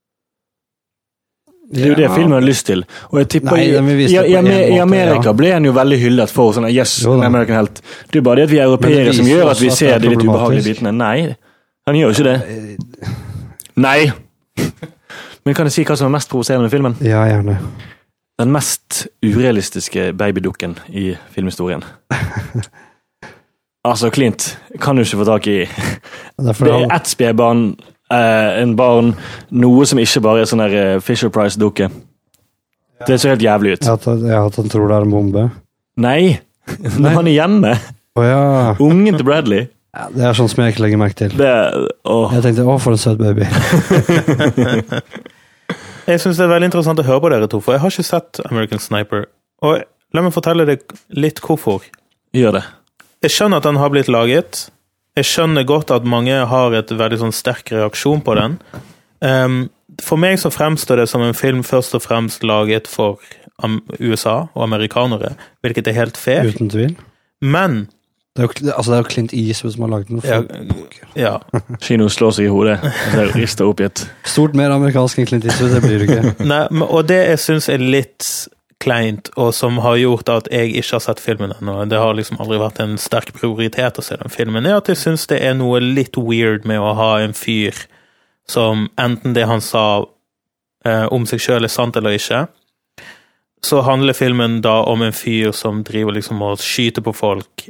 S4: Det er jo det ja. Filmen har lyst til. Og jeg tipper Nei, i, i, i, i Amerika ja. Ble han jo veldig hyllet for sånn yes, American helt. Det er bare det at vi er europeere som gjør at vi ser de litt ubehagelige bitene. Nei, han gjør jo ikke det. Nei! Men kan jeg si hva som er mest provoserende i filmen?
S3: Ja, gjerne.
S4: Den mest urealistiske babydukken i filmhistorien. Altså, Clint kan du ikke få tak i. Det er ett spedbarn Uh, en barn, noe som ikke bare er sånn der uh, Fisher Price-dukke. Det ser helt jævlig ut.
S3: Ja, at, ja, at han tror det er en bombe.
S4: Nei, når han er hjemme.
S3: Oh, ja.
S4: Ungen til Bradley.
S3: Ja, det er sånn som jeg ikke legger merke til.
S4: Det, oh.
S3: Jeg tenkte, å, for en søt baby.
S2: Jeg synes det er veldig interessant å høre på dere to, for jeg har ikke sett American Sniper. Og la meg fortelle deg litt hvorfor.
S4: Gjør det.
S2: Jeg skjønner at den har blitt laget. Jeg skjønner godt at mange har et veldig sånn sterk reaksjon på den. Um, for meg så fremstår det som en film først og fremst laget for U S A og amerikanere, hvilket er helt fair.
S3: Uten tvil.
S2: Men...
S3: Det er jo, altså det er jo Clint Eastwood som har laget den.
S2: Ja, ja.
S4: Kino slår seg i hodet. Det er ristet oppgitt.
S3: Stort mer amerikansk enn Clint Eastwood, det blir det ikke.
S2: Nei, og det jeg synes er litt... kleint, og som har gjort at jeg ikke har sett filmen ennå. Det har liksom aldri vært en sterk prioritet å se den filmen. Det er at jeg synes det er noe litt weird med å ha en fyr som enten det han sa eh, om seg selv er sant eller ikke. Så handler filmen da om en fyr som driver liksom og skyter på folk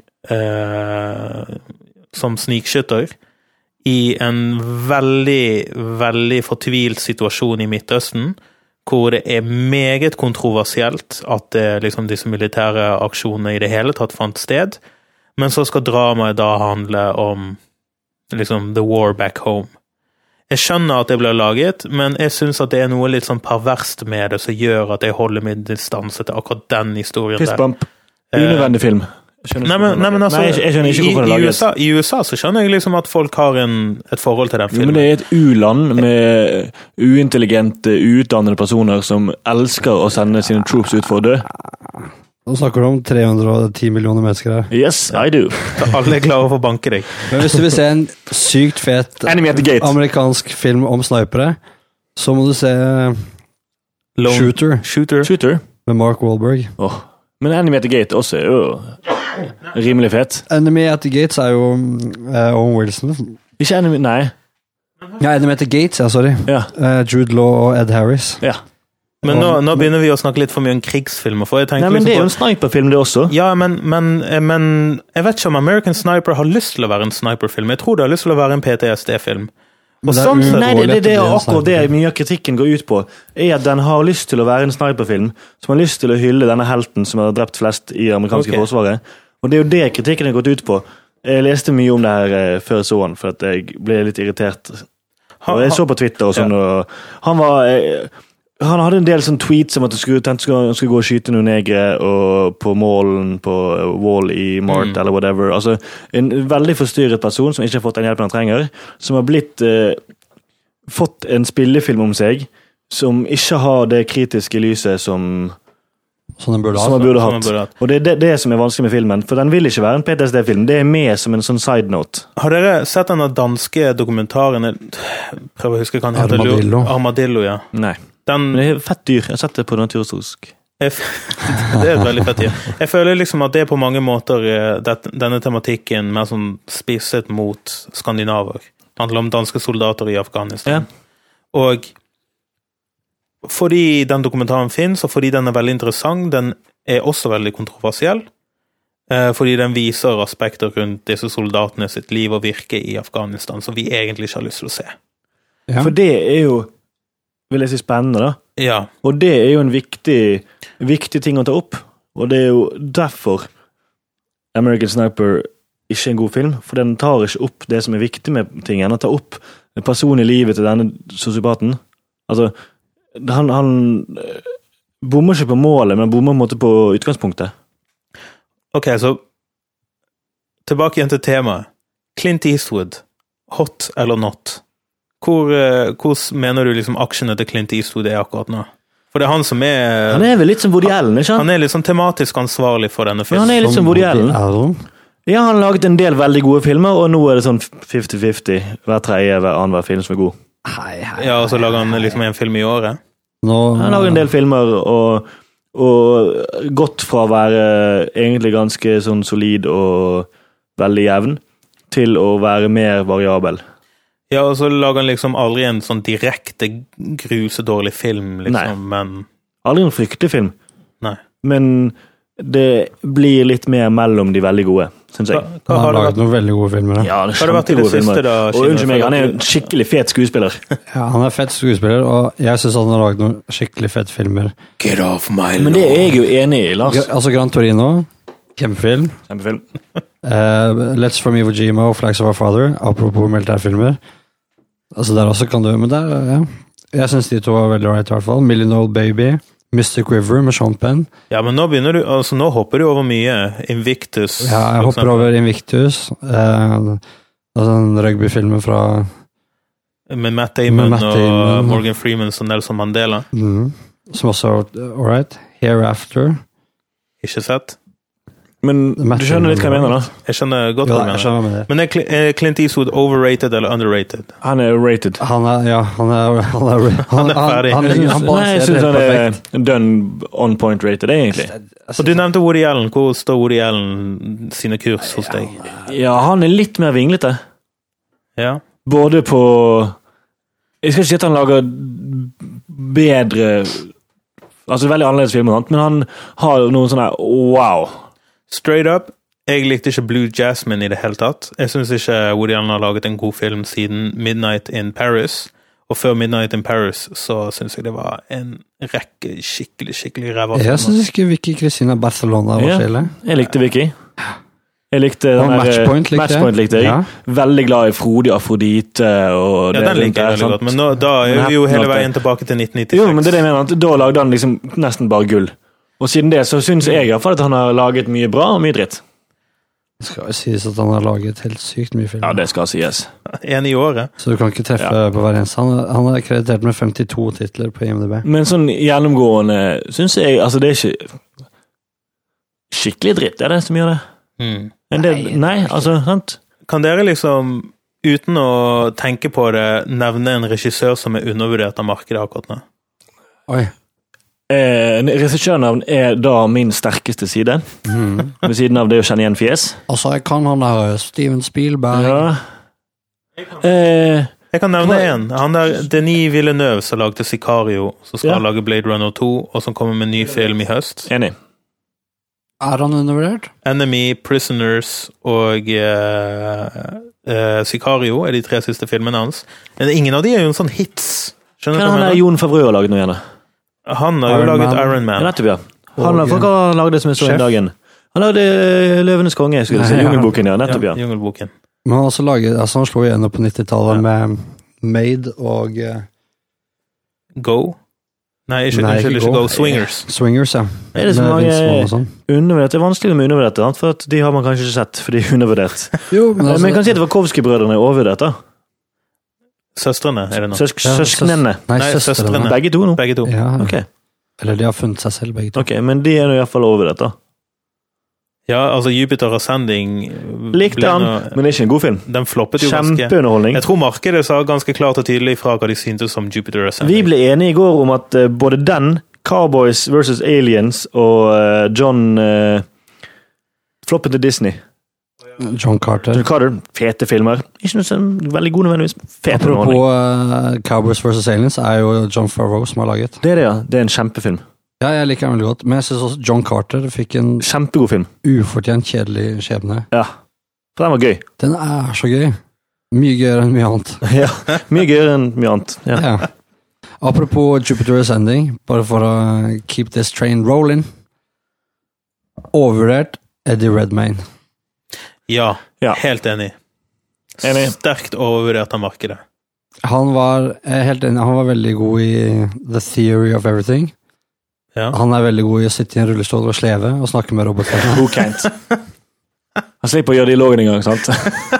S2: eh, som snikskytter i en veldig, veldig fortvilt situasjon i Midtøsten, hvor det er meget kontroversielt at det, liksom, disse militære aksjonene i det hele tatt fant sted, men så skal dramaet da handle om liksom, the war back home. Jeg skjønner at det ble laget, men jeg synes at det er noe litt sånn perverst med det som gjør at jeg holder min distanse til akkurat den historien der.
S4: Fistbump. Unødvendig film.
S2: Nei, men, nei, men altså, nei, jeg, jeg skjønner ikke hvorfor det er laget. I, USA, I U S A så skjønner jeg liksom at folk har en, et forhold til den filmen.
S4: Men det er et u-land med uintelligente, uutdannede personer som elsker å sende sine troops ut for å dø.
S3: Nå snakker du om tre hundre og ti millioner mennesker her.
S4: Yes, I do.
S2: Alle er klare for å banke deg.
S3: Men hvis du vil se en sykt fet amerikansk film om snipere, så må du se Lone. Shooter.
S2: Shooter.
S4: Shooter.
S3: Med Mark Wahlberg.
S4: Åh. Oh. Men Enemy at the Gate også er jo rimelig fett.
S3: Enemy at the Gates er jo uh, Owen Wilson.
S4: Ikke Enemy, nei.
S3: Ja, Enemy at the Gates, ja, sorry.
S4: Ja.
S3: Uh, Jude Law og Ed Harris.
S4: Ja.
S2: Men nå, nå begynner vi å snakke litt for mye om krigsfilmer. For jeg
S4: Nei, men
S2: liksom
S4: det er jo
S2: på,
S4: en sniperfilm, det også.
S2: ja, men, men, men jeg vet ikke om American Sniper har lyst til å være en sniperfilm. Jeg tror det har lyst til å være en P T S D-film. Og sånn sett...
S4: Nei, det, det, det er akkurat det mye av kritikken går ut på, er at den har lyst til å være en sniperfilm, som har lyst til å hylle denne helten som har drept flest i amerikanske
S2: Ok.
S4: forsvaret. Og det er jo det kritikken har gått ut på. Jeg leste mye om det her eh, før så han, for at jeg ble litt irritert. Og jeg så på Twitter og sånn,
S2: Ja.
S4: og han var... Eh, han hadde en del sånn tweets om at han skulle, han skulle, han skulle gå og skyte noen negre og på målen på Wall i Mart,
S2: Mm.
S4: eller whatever. Altså, en veldig forstyrret person som ikke har fått den hjelpen han trenger, som har blitt eh, fått en spillefilm om seg, som ikke har det kritiske lyset som,
S3: Som den burde
S4: som han
S3: ha.
S4: burde
S2: Som han
S4: hatt.
S2: burde hatt.
S4: Og det er det, det som er vanskelig med filmen, for den vil ikke være en P T S D-film, det er med som en sånn side note.
S2: Har dere sett denne danske dokumentaren? Jeg prøver å huske hva den heter.
S3: Armadillo.
S2: Armadillo, ja.
S4: Nei.
S2: Den,
S4: Men det er fett dyr, jeg har sett det på Naturhistorisk.
S2: jeg, det er et veldig fett dyr. Jeg føler liksom at det er på mange måter eh, det, denne tematikken mer sånn spisset mot skandinaver. Det handler om danske soldater i Afghanistan.
S4: Ja.
S2: Og fordi den dokumentaren finnes, og fordi den er veldig interessant, den er også veldig kontroversiell, eh, fordi den viser aspekter rundt disse soldatene sitt liv og virke i Afghanistan, som vi egentlig ikke har lyst til å se.
S3: Ja.
S4: For det er jo, vil jeg si, spennende da.
S2: Ja,
S4: Og det er jo en viktig, viktig ting å ta opp. Og det er jo derfor American Sniper ikke er en god film, for den tar ikke opp det som er viktig med tingen. Den tar opp det personlige livet til denne sosiopaten. Altså, han, han eh, bommer ikke på målet, men bommer på en måte på utgangspunktet.
S2: ok, så tilbake igjen til temaet. Clint Eastwood, hot eller not? Hvor, eh, hvor mener du liksom aksjene til Clint Eastwood er akkurat nå? For det er han som er...
S4: Han er vel litt som Woody Allen, ikke sant?
S2: Han er liksom tematisk ansvarlig for denne
S4: Ja, han
S2: filmen.
S4: er litt som Woody Allen.
S3: Allen.
S4: Ja, han har laget en del veldig gode filmer, og nå er det sånn femti femti. Hver tredje, hver annen hver film som er god.
S3: Hei, hei.
S2: Ja, og så lager han liksom en film i året.
S3: Nå,
S4: Han lager en del filmer, og, og gått fra å være egentlig ganske sånn solid og veldig jevn, til å være mer variabel.
S2: Ja, og så lager han liksom aldri en sånn direkte grusedårlig film, liksom, men...
S4: Aldri en fryktelig film,
S2: Nei.
S4: men det blir litt mer mellom de veldig gode, synes
S2: Hva,
S4: jeg.
S2: hva
S3: han
S2: har
S3: har
S2: det
S3: laget
S2: vært?
S3: noen veldig gode filmer. Da.
S4: Ja, det er
S2: Hva har det vært i det
S4: kjempegode
S2: siste,
S4: filmer.
S2: da,
S4: Og
S2: Kino?
S4: unnskyld meg, han er jo en skikkelig fet skuespiller.
S3: Ja, han er fett skuespiller, og jeg synes han har laget noen skikkelig fett filmer.
S2: Get off my
S4: Men det er jeg jo enig i, Lars.
S3: Gra- Altså Gran Torino, kjempefilm.
S4: Kjempefilm.
S3: Eh, Let's From Iwo Jima og Flags of Our Father, apropos militærfilmer. Altså der også kan du, men der, ja. Jeg synes de to var veldig right i hvert fall. Million Old Baby, Mystic River med Sean Penn.
S2: Ja, men nå begynner du, altså nå hopper du over mye. Invictus.
S3: Ja, jeg
S2: for
S3: hopper
S2: eksempel.
S3: over Invictus. Eh, altså en rugbyfilmen fra
S2: Med Matt Damon,
S3: Med Matt Damon.
S2: og Morgan Freeman som Nelson Mandela.
S3: mm, som også er all right. Hereafter.
S2: Ikke sett?
S4: Men du skjønner litt hva jeg mener da?
S2: Jeg skjønner godt
S3: Ja,
S2: hva du
S3: jeg
S2: mener.
S3: skjønner med det.
S2: Men er Cl- er Clint Eastwood overrated eller underrated?
S4: Han er rated.
S3: Han er, ja, han er, han er, han,
S2: Han er ferdig.
S3: Han, han, han, han
S4: Nei, jeg
S3: balanserer
S4: synes
S3: helt
S4: han
S3: perfekt.
S4: er done on point rated, egentlig.
S2: Og du nevnte Woody Allen. Hvor står Woody Allen sine kurs hos deg?
S4: Ja, han er litt mer vinglete.
S2: Ja.
S4: Både på... Jeg skal ikke si at han lager bedre... Altså veldig annerledes filmer, sant? Men han har jo noen sånne wow.
S2: Straight up, jeg likte ikke Blue Jasmine i det hele tatt. Jeg synes ikke Woody Allen har laget en god film siden Midnight in Paris. Og før Midnight in Paris så synes jeg det var en rekke skikkelig, skikkelig ræva
S3: Jeg synes ikke Vicky Cristina Barcelona var
S4: Ja.
S3: så ille.
S4: Jeg likte Vicky. Jeg likte den
S3: Og
S4: der,
S3: Matchpoint likte jeg.
S4: Matchpoint likte jeg.
S3: Ja.
S4: Veldig glad i Frode Afrodite. Og
S2: Ja,
S4: det
S2: den liker jeg veldig
S4: sant?
S2: godt, men nå, da er
S4: Men
S2: vi jo
S4: Happy
S2: hele
S4: Not
S2: veien tilbake til nitten nittiseks.
S4: Jo, men det er det jeg mener, at da lagde han liksom nesten bare gull. Og siden det så synes jeg i hvert fall at han har laget mye bra og mye dritt.
S3: Det skal jo sies at han har laget helt sykt mye film.
S4: Ja, det skal sies.
S2: En i året.
S3: Så du kan ikke treffe på hver eneste. Han, han er kreditert med femtito titler på I M D B.
S4: Men sånn gjennomgående synes jeg, altså det er ikke skikkelig dritt, er det så mye av det?
S2: Mm.
S4: Men det nei, altså, sant?
S2: Kan dere liksom, uten å tenke på det, nevne en regissør som er undervurdert av markedet akkurat nå?
S3: Oi.
S4: Eh, regissørnavn er da min sterkeste side,
S3: Mhm.
S4: ved siden av det å kjenne igjen fjes.
S3: Altså, jeg kan han der Steven Spielberg.
S4: Ja. Eh,
S2: Jeg kan nevne en. Han der Denis Villeneuve som lagde Sicario, som skal ja. lage Blade Runner to, og som kommer med en ny film i høst.
S4: Enig.
S3: Er han undervurdert?
S2: Enemy, Prisoners og uh, uh, Sicario er de tre siste filmene hans. Men ingen av de er jo en sånn hits. Skjønner
S4: Hva er han er Jon Favreau har laget noe igjen?
S2: Han har jo
S3: Iron
S2: laget
S3: Man.
S2: Iron Man.
S4: Ja, nettopp, ja. Han har hva lagde det som jeg så en dagen. Han lagde Løvenes konge, skulle jeg si. Jungelboken, ja. Nettopp, ja.
S2: ja Jungelboken.
S3: Men han også laget, altså han slo igjen opp på nittitallet ja. med Made og... Uh,
S2: Go? Nei, ikke, Nei, ikke, ikke Go. Go. Swingers.
S3: Swingers, ja.
S4: Er det så mange undervurdert? Det er vanskelig med undervurdert, for de har man kanskje ikke sett, for de er undervurdert. jo, men, altså, men jeg kan si at Wachowski-brødrene er overvurdert, da.
S2: Søstrene, er det nå?
S4: Søsk, søsknene.
S3: Nei, Nei søstrene.
S4: Begge to nå?
S2: Begge to.
S3: Ja.
S4: Ok.
S3: Eller de har funnet seg selv, begge to.
S4: Ok, men de er nå i hvert fall overvurdert, da.
S2: Ja, altså Jupiter Ascending
S4: likte han, noe, men det er ikke en god film.
S2: Den floppet jo ganske.
S4: Kjempeunderholdning.
S2: Jeg tror markedet sa ganske klart og tydelig fra hva de syntes som Jupiter Ascending.
S4: Vi ble enige i går om at uh, både den, Cowboys versus Aliens og uh, John uh, floppet til Disney.
S3: John Carter.
S4: John Carter, fete filmer. Ikke noe sånn veldig god nødvendigvis. Fete
S3: underholdning. Apropos uh, Cowboys versus Aliens er jo John Favreau som har laget.
S4: Det er det, ja. Det er en kjempefilm.
S3: Ja, jeg liker den veldig godt, men jeg synes også John Carter fikk en
S4: kjempegod film.
S3: Ufortjent kjedelig skjebne.
S4: Ja, for den var gøy.
S3: Den er så gøy. Mye gøyere enn mye annet.
S4: ja, mye gøyere enn mye annet. Ja.
S3: ja. Apropos Jupiter Ascending, bare for å keep this train rolling. Overvurdert Eddie Redmayne.
S2: Ja,
S4: ja,
S2: helt enig.
S4: enig.
S2: Sterkt overvurdert av markedet.
S3: Han var, helt enig, han var veldig god i The Theory of Everything.
S2: Ja.
S3: Han er veldig god i å sitte i en rullestol og sleve og snakke med roboter.
S4: Who can't? Han slipper å gjøre det i lågen en gang, sant?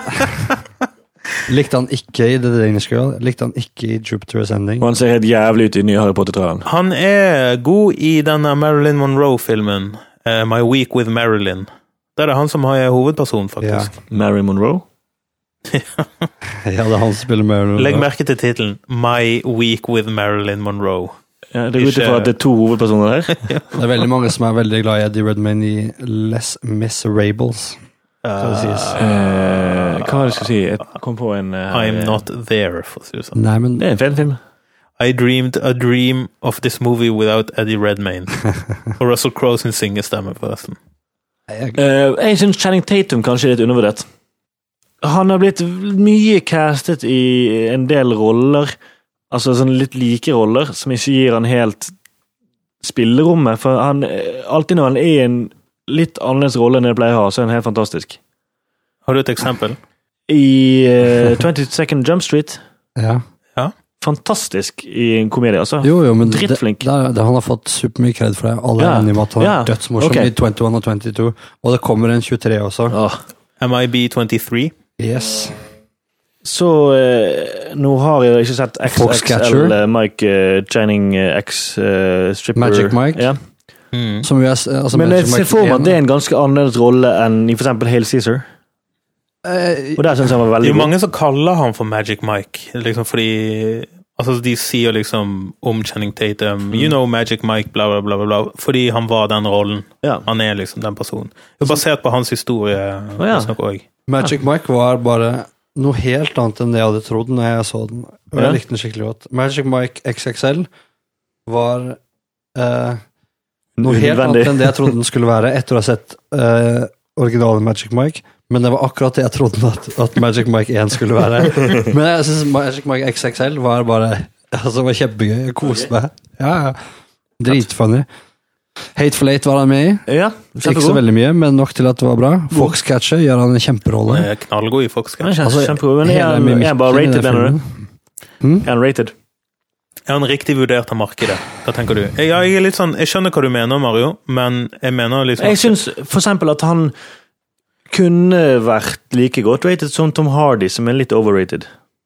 S3: Likte han ikke i The Danish Girl, likte han ikke i Jupiter Ascending.
S4: Og han ser helt jævlig ut i nye Harry Potter-trøyen.
S2: Han er god i denne Marilyn Monroe-filmen, uh, My Week with Marilyn. Det er det han som har hovedperson, faktisk.
S3: Ja.
S4: Marilyn Monroe?
S3: ja, det er han som spiller Marilyn Monroe.
S2: Legg merke til titelen, My Week with Marilyn Monroe.
S4: Ja, det er ut ifra at det er to hovedpersoner her.
S3: Det er veldig mange som er veldig glad i Eddie Redmayne i Les Miserables.
S4: Hva det sies? Uh, hva var det jeg skulle si? Jeg kom på en... Uh,
S2: I'm not there, for å si det sånn.
S3: Nei, men...
S4: Det er en fin film.
S2: I dreamed a dream of this movie without Eddie Redmayne. Og Russell Crowe sin syngestemme, forresten.
S4: Uh, jeg synes Channing Tatum kanskje er litt undervurdert. Han har blitt mye castet i en del roller... Altså sånn litt like roller, som ikke gir han helt spillerommet, for han, alltid når han er i en litt annerledes rolle enn det pleier å ha, så er han helt fantastisk.
S2: Har du et eksempel?
S4: I uh, twenty-second Jump Street.
S3: Ja.
S2: Ja.
S4: Fantastisk i en komedie, altså.
S3: Jo, jo, men
S4: drittflink.
S3: Det, det, det, han har fått supermye kred for det. Alle
S4: ja.
S3: er enige om at han
S4: ja.
S3: er dødsmorsom okay. i twenty-one og twenty-two, og det kommer en twenty-three også.
S4: Oh.
S2: M I B twenty-three?
S3: Yes.
S4: Så eh, nå har jeg ikke sett X X L Mike uh, Channing uh, X uh, Stripper
S3: Magic Mike
S4: ja.
S3: mm. Som er, altså
S4: men jeg ser for meg at det er en ganske annerledes rolle enn i for eksempel Hail Caesar uh, og der synes jeg han var veldig
S2: god. Det er
S4: god.
S2: mange som kaller han for Magic Mike liksom fordi altså de sier liksom om Channing Tatum mm. you know Magic Mike bla bla bla bla fordi han var den rollen
S4: ja.
S2: Han er liksom den personen det er basert på hans historie
S4: oh, ja.
S3: Magic Mike var bare noe helt annet enn det jeg hadde trodd når jeg så den. Og jeg ja. likte den skikkelig godt. Magic Mike X X L var eh, noe helt annet enn det jeg trodde den skulle være etter å ha sett eh, originale Magic Mike, men det var akkurat det jeg trodde at, at Magic Mike one skulle være. Men jeg synes Magic Mike X X L var bare altså, var kjempegøy. Jeg koste meg. Ja, ja. Dritfunny. Hateful Eight var han med i.
S4: Ja,
S3: ikke så veldig mye, men nok til at det var bra. Foxcatcher gjør han en kjemperolle.
S2: Han er knallgod i Foxcatcher.
S4: Altså, kjempegod, men er han, er han bare rated den, eller? Hmm? Er han rated?
S2: Er han riktig vurdert av markedet? Hva tenker du? Jeg, jeg, er litt sånn, jeg skjønner hva du mener, Mario, men jeg mener litt sånn...
S4: Jeg synes for eksempel at han kunne vært like godt rated som Tom Hardy, som er litt overrated.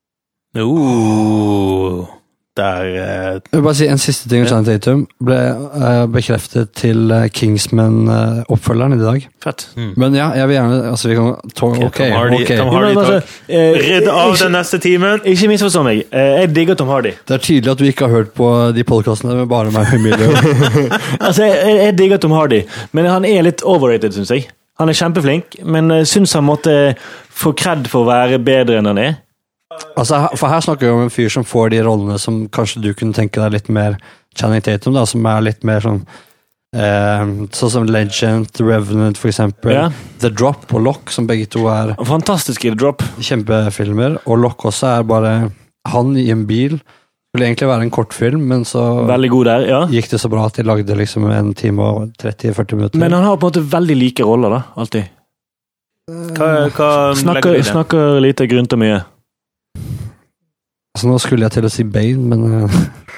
S2: Ooh... Der, uh,
S3: jeg vil bare si en siste ting om Channing Tatum ble uh, bekreftet til uh, Kingsman-oppfølgeren uh, i dag.
S4: Fett.
S2: Mm.
S3: Men ja, jeg vil gjerne altså vi kan ta, ok,
S2: okay, Tom Hardy,
S3: okay.
S2: Tom Hardy
S4: altså,
S2: uh, Redd av ikke, den neste timen.
S4: Ikke misforstå meg, uh, jeg digger Tom Hardy.
S3: Det er tydelig at du ikke har hørt på de podcastene med bare meg og Emilio.
S4: altså, jeg, jeg digger Tom Hardy, men han er litt overrated, synes jeg. Han er kjempeflink, men uh, synes han måtte få kred for å være bedre enn han er.
S3: Altså, for her snakker vi om en fyr som får de rollene som kanskje du kunne tenke deg litt mer Channing Tatum, da, som er litt mer sånn eh, sånn som Legend, The Revenant for eksempel,
S4: Ja.
S3: The Drop og Lock, som begge to er
S4: Fantastisk i The Drop.
S3: kjempefilmer, og Lock også er bare han i en bil. Det skulle egentlig være en kortfilm, men så
S4: Veldig god der, ja.
S3: gikk det så bra at de lagde liksom en time og tretti til førti minutter.
S4: Men han har på en måte veldig like roller, da, alltid.
S2: Hva, hva legger
S4: Snakker,
S2: du i det?
S4: snakker lite, grunter mye.
S3: Altså, nå skulle jeg til å si Bane, men eh,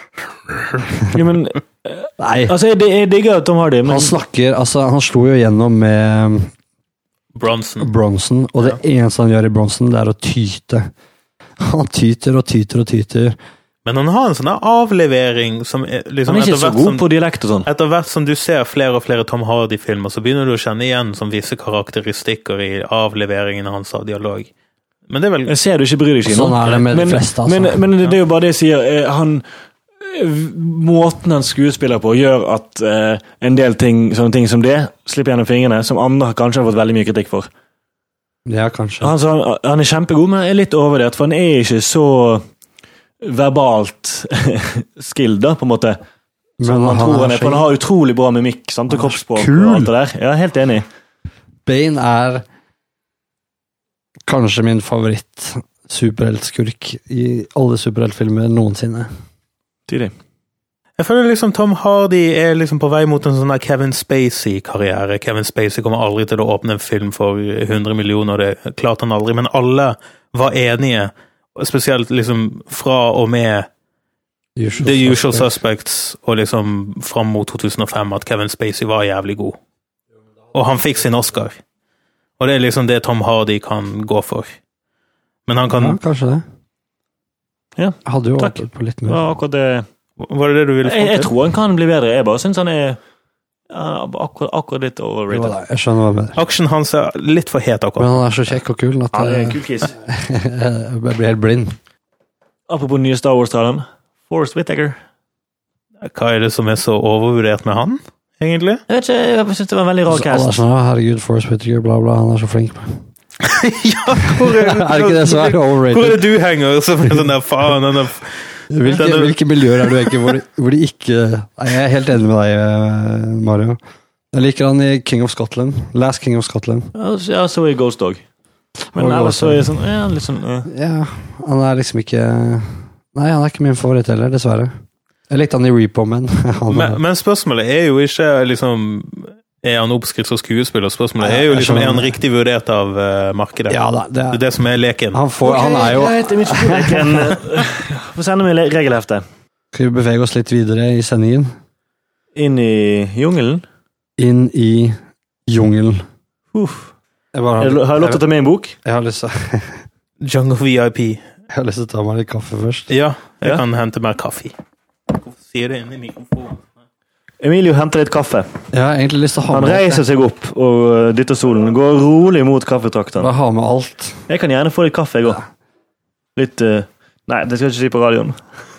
S4: Ja, men,
S3: nei.
S4: altså, jeg, jeg digger Tom Hardy, men
S3: Han snakker, altså han slo jo gjennom med
S2: Bronson.
S3: Bronson, og det eneste han gjør i Bronson, det er å tyte. Han tyter og tyter og tyter.
S2: Men han har en sånn der avlevering som er, liksom,
S4: han er ikke
S2: etter
S4: så
S2: hvert
S4: god
S2: som-
S4: på dialekt og sånn.
S2: Etter hvert som du ser flere og flere Tom Hardy-filmer, så begynner du å kjenne igjen som visse karakteristikker i avleveringen hans av dialog. Men det er vel...
S4: Jeg ser du ikke bryr deg ikke
S3: Sånn er det med
S4: men,
S3: de fleste, altså.
S4: men, men det er jo bare det jeg sier. eh, Han, eh, måten han skuespiller på gjør at eh, en del ting, sånne ting som det, slipper gjennom fingrene, som andre kanskje har fått veldig mye kritikk for.
S3: Ja, kanskje.
S4: Han, så, han, han er kjempegod, men er litt overvurdert, for han er ikke så verbalt skilled, da, på en måte. Som
S3: Men
S4: han,
S3: han
S4: tror
S3: er
S4: han er, for
S3: så-
S4: han har utrolig bra mimikk, sant, og
S3: Han er så
S4: kroppsspråk
S3: kul.
S4: og alt det der. Ja, helt enig.
S3: Bane er kanskje min favoritt superheltskurk i alle superheltfilmer noensinne.
S4: Tydelig.
S2: Jeg føler liksom Tom Hardy er liksom på vei mot en sånn der Kevin Spacey-karriere. Kevin Spacey kommer aldri til å åpne en film for hundre millioner, det klarte han aldri, men alle var enige, spesielt liksom fra og med
S3: Usual
S2: The Usual
S3: Suspects.
S2: Suspects og liksom fram mot to tusen og fem at Kevin Spacey var jævlig god. Og han fikk sin Oscar. Og det er liksom det Tom Hardy kan gå for. Men han kan...
S3: Ja, kanskje det.
S4: Ja,
S3: Jeg hadde jo
S4: takk.
S3: håpet på litt
S4: Ja,
S3: mer.
S4: akkurat det.
S2: Var det det du ville få
S4: Jeg, jeg
S2: til?
S4: tror han kan bli bedre. Jeg bare synes han er ja, akkurat, akkurat litt
S3: Det var
S4: overrated.
S3: det. Jeg skjønner hva du mener.
S2: Aksjen hans er litt for het
S3: Men
S2: akkurat.
S3: han er så kjekk og kul at
S4: Han er en
S3: jeg,
S4: kul kiss.
S3: jeg blir helt blind.
S4: Apropos nye Star Wars-talen. Forrest Whitaker.
S2: Hva er det som er så overvurdert med han, egentlig?
S4: Jeg vet ikke, jeg synes det var en veldig rar
S3: Så alle er
S4: cast.
S3: sånn, «Å, herregud, Forrest Whitaker, bla bla, han er så flink.
S2: ja, hvor er,
S3: Er det ikke det som er
S2: Hvor er
S3: overrated?
S2: det du henger? Så blir det sånn der, faen, den er...
S3: Hvilke,
S2: Denne-
S3: hvilke miljøer er du egentlig hvor, hvor de ikke Nei, jeg er helt enig med deg, eh, Mario. Jeg liker han i King of Scotland. Last King of Scotland.
S4: Ja, så- Ja, så i Ghost Dog. Men
S3: Og
S4: ellers
S3: Ghost
S4: så er
S3: Dog.
S4: jeg sånn, ja, litt sånn ja.
S3: Ja, han er liksom ikke Nei, han er ikke min favoritt heller, dessverre. Jeg likte han i Repo Man. Han
S2: Men,
S3: er-
S2: men spørsmålet er jo ikke liksom... Er han oppskritt som skuespiller? Spørsmålet er jo
S3: Jeg
S2: liksom, er han
S3: skjønner.
S2: riktig vurdert av uh, markedet?
S3: Ja da, det
S2: Det er
S3: er
S2: det som er leken.
S3: Han, får, han er jo
S4: Greit, jeg vet ikke. Få sende meg le- regelhefte.
S3: Skal vi bevege oss litt videre i sendingen?
S4: Inn i jungelen.
S3: Inn i jungelen.
S4: Uff.
S3: Jeg, bare
S4: Jeg
S3: har,
S4: har lov til å ta med en bok.
S3: jeg, har lyst til,
S2: Jungle V I P.
S3: jeg har lyst til å ta meg litt kaffe først.
S2: Ja, jeg
S4: Ja.
S2: kan hente mer kaffe. Hvorfor sier det inn i mikrofonen?
S4: Emilio henter litt kaffe.
S3: Jeg har egentlig lyst til å ha
S4: Han
S3: med alt.
S4: reiser seg opp og dytter stolen. Går rolig mot kaffetrakteren.
S3: Bare ha med alt.
S4: Jeg kan gjerne få litt kaffe, jeg òg. Litt eh, Nei, det skal jeg ikke si på radioen.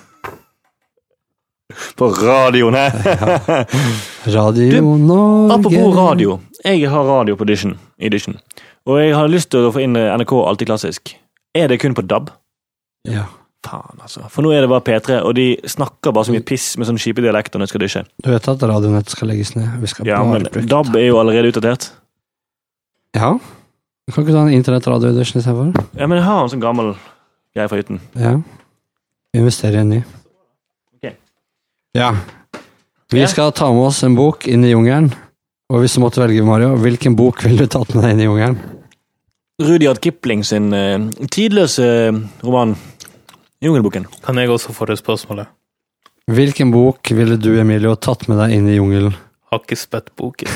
S4: På radioen, hæ?
S3: Radio
S4: Du,
S3: Norge.
S4: Apropos radio. Jeg har radio på Edition. Edition. Og jeg har lyst til å få inn N R K Alltid Klassisk. Er det kun på D A B?
S3: Ja.
S4: Faen, altså. For nå er det bare P tre, og de snakker bare så mye piss med sånne kjipe dialekter når jeg skal dusje.
S3: Du vet at radionettet skal legges ned? Vi skal
S4: Ja,
S3: bare
S4: men
S3: bruke-
S4: D A B er jo allerede utdatert.
S3: Ja. Kan ikke du ha en internettradioedition i stedet for?
S4: Ja, men jeg har en sånn gammel greie fra hytten.
S3: Ja. Investere i en ny.
S4: Ok.
S3: Ja. Vi
S4: Ja.
S3: skal ta med oss en bok inn i jungelen. Og hvis du måtte velge, Mario, hvilken bok ville du tatt med deg inn i jungelen?
S4: Rudyard Kipling sin eh, tidløse roman Jungelboken.
S2: Kan jeg også få det spørsmålet?
S3: Hvilken bok ville du, Emilio, tatt med deg inn i jungelen?
S2: Hakkespettboken.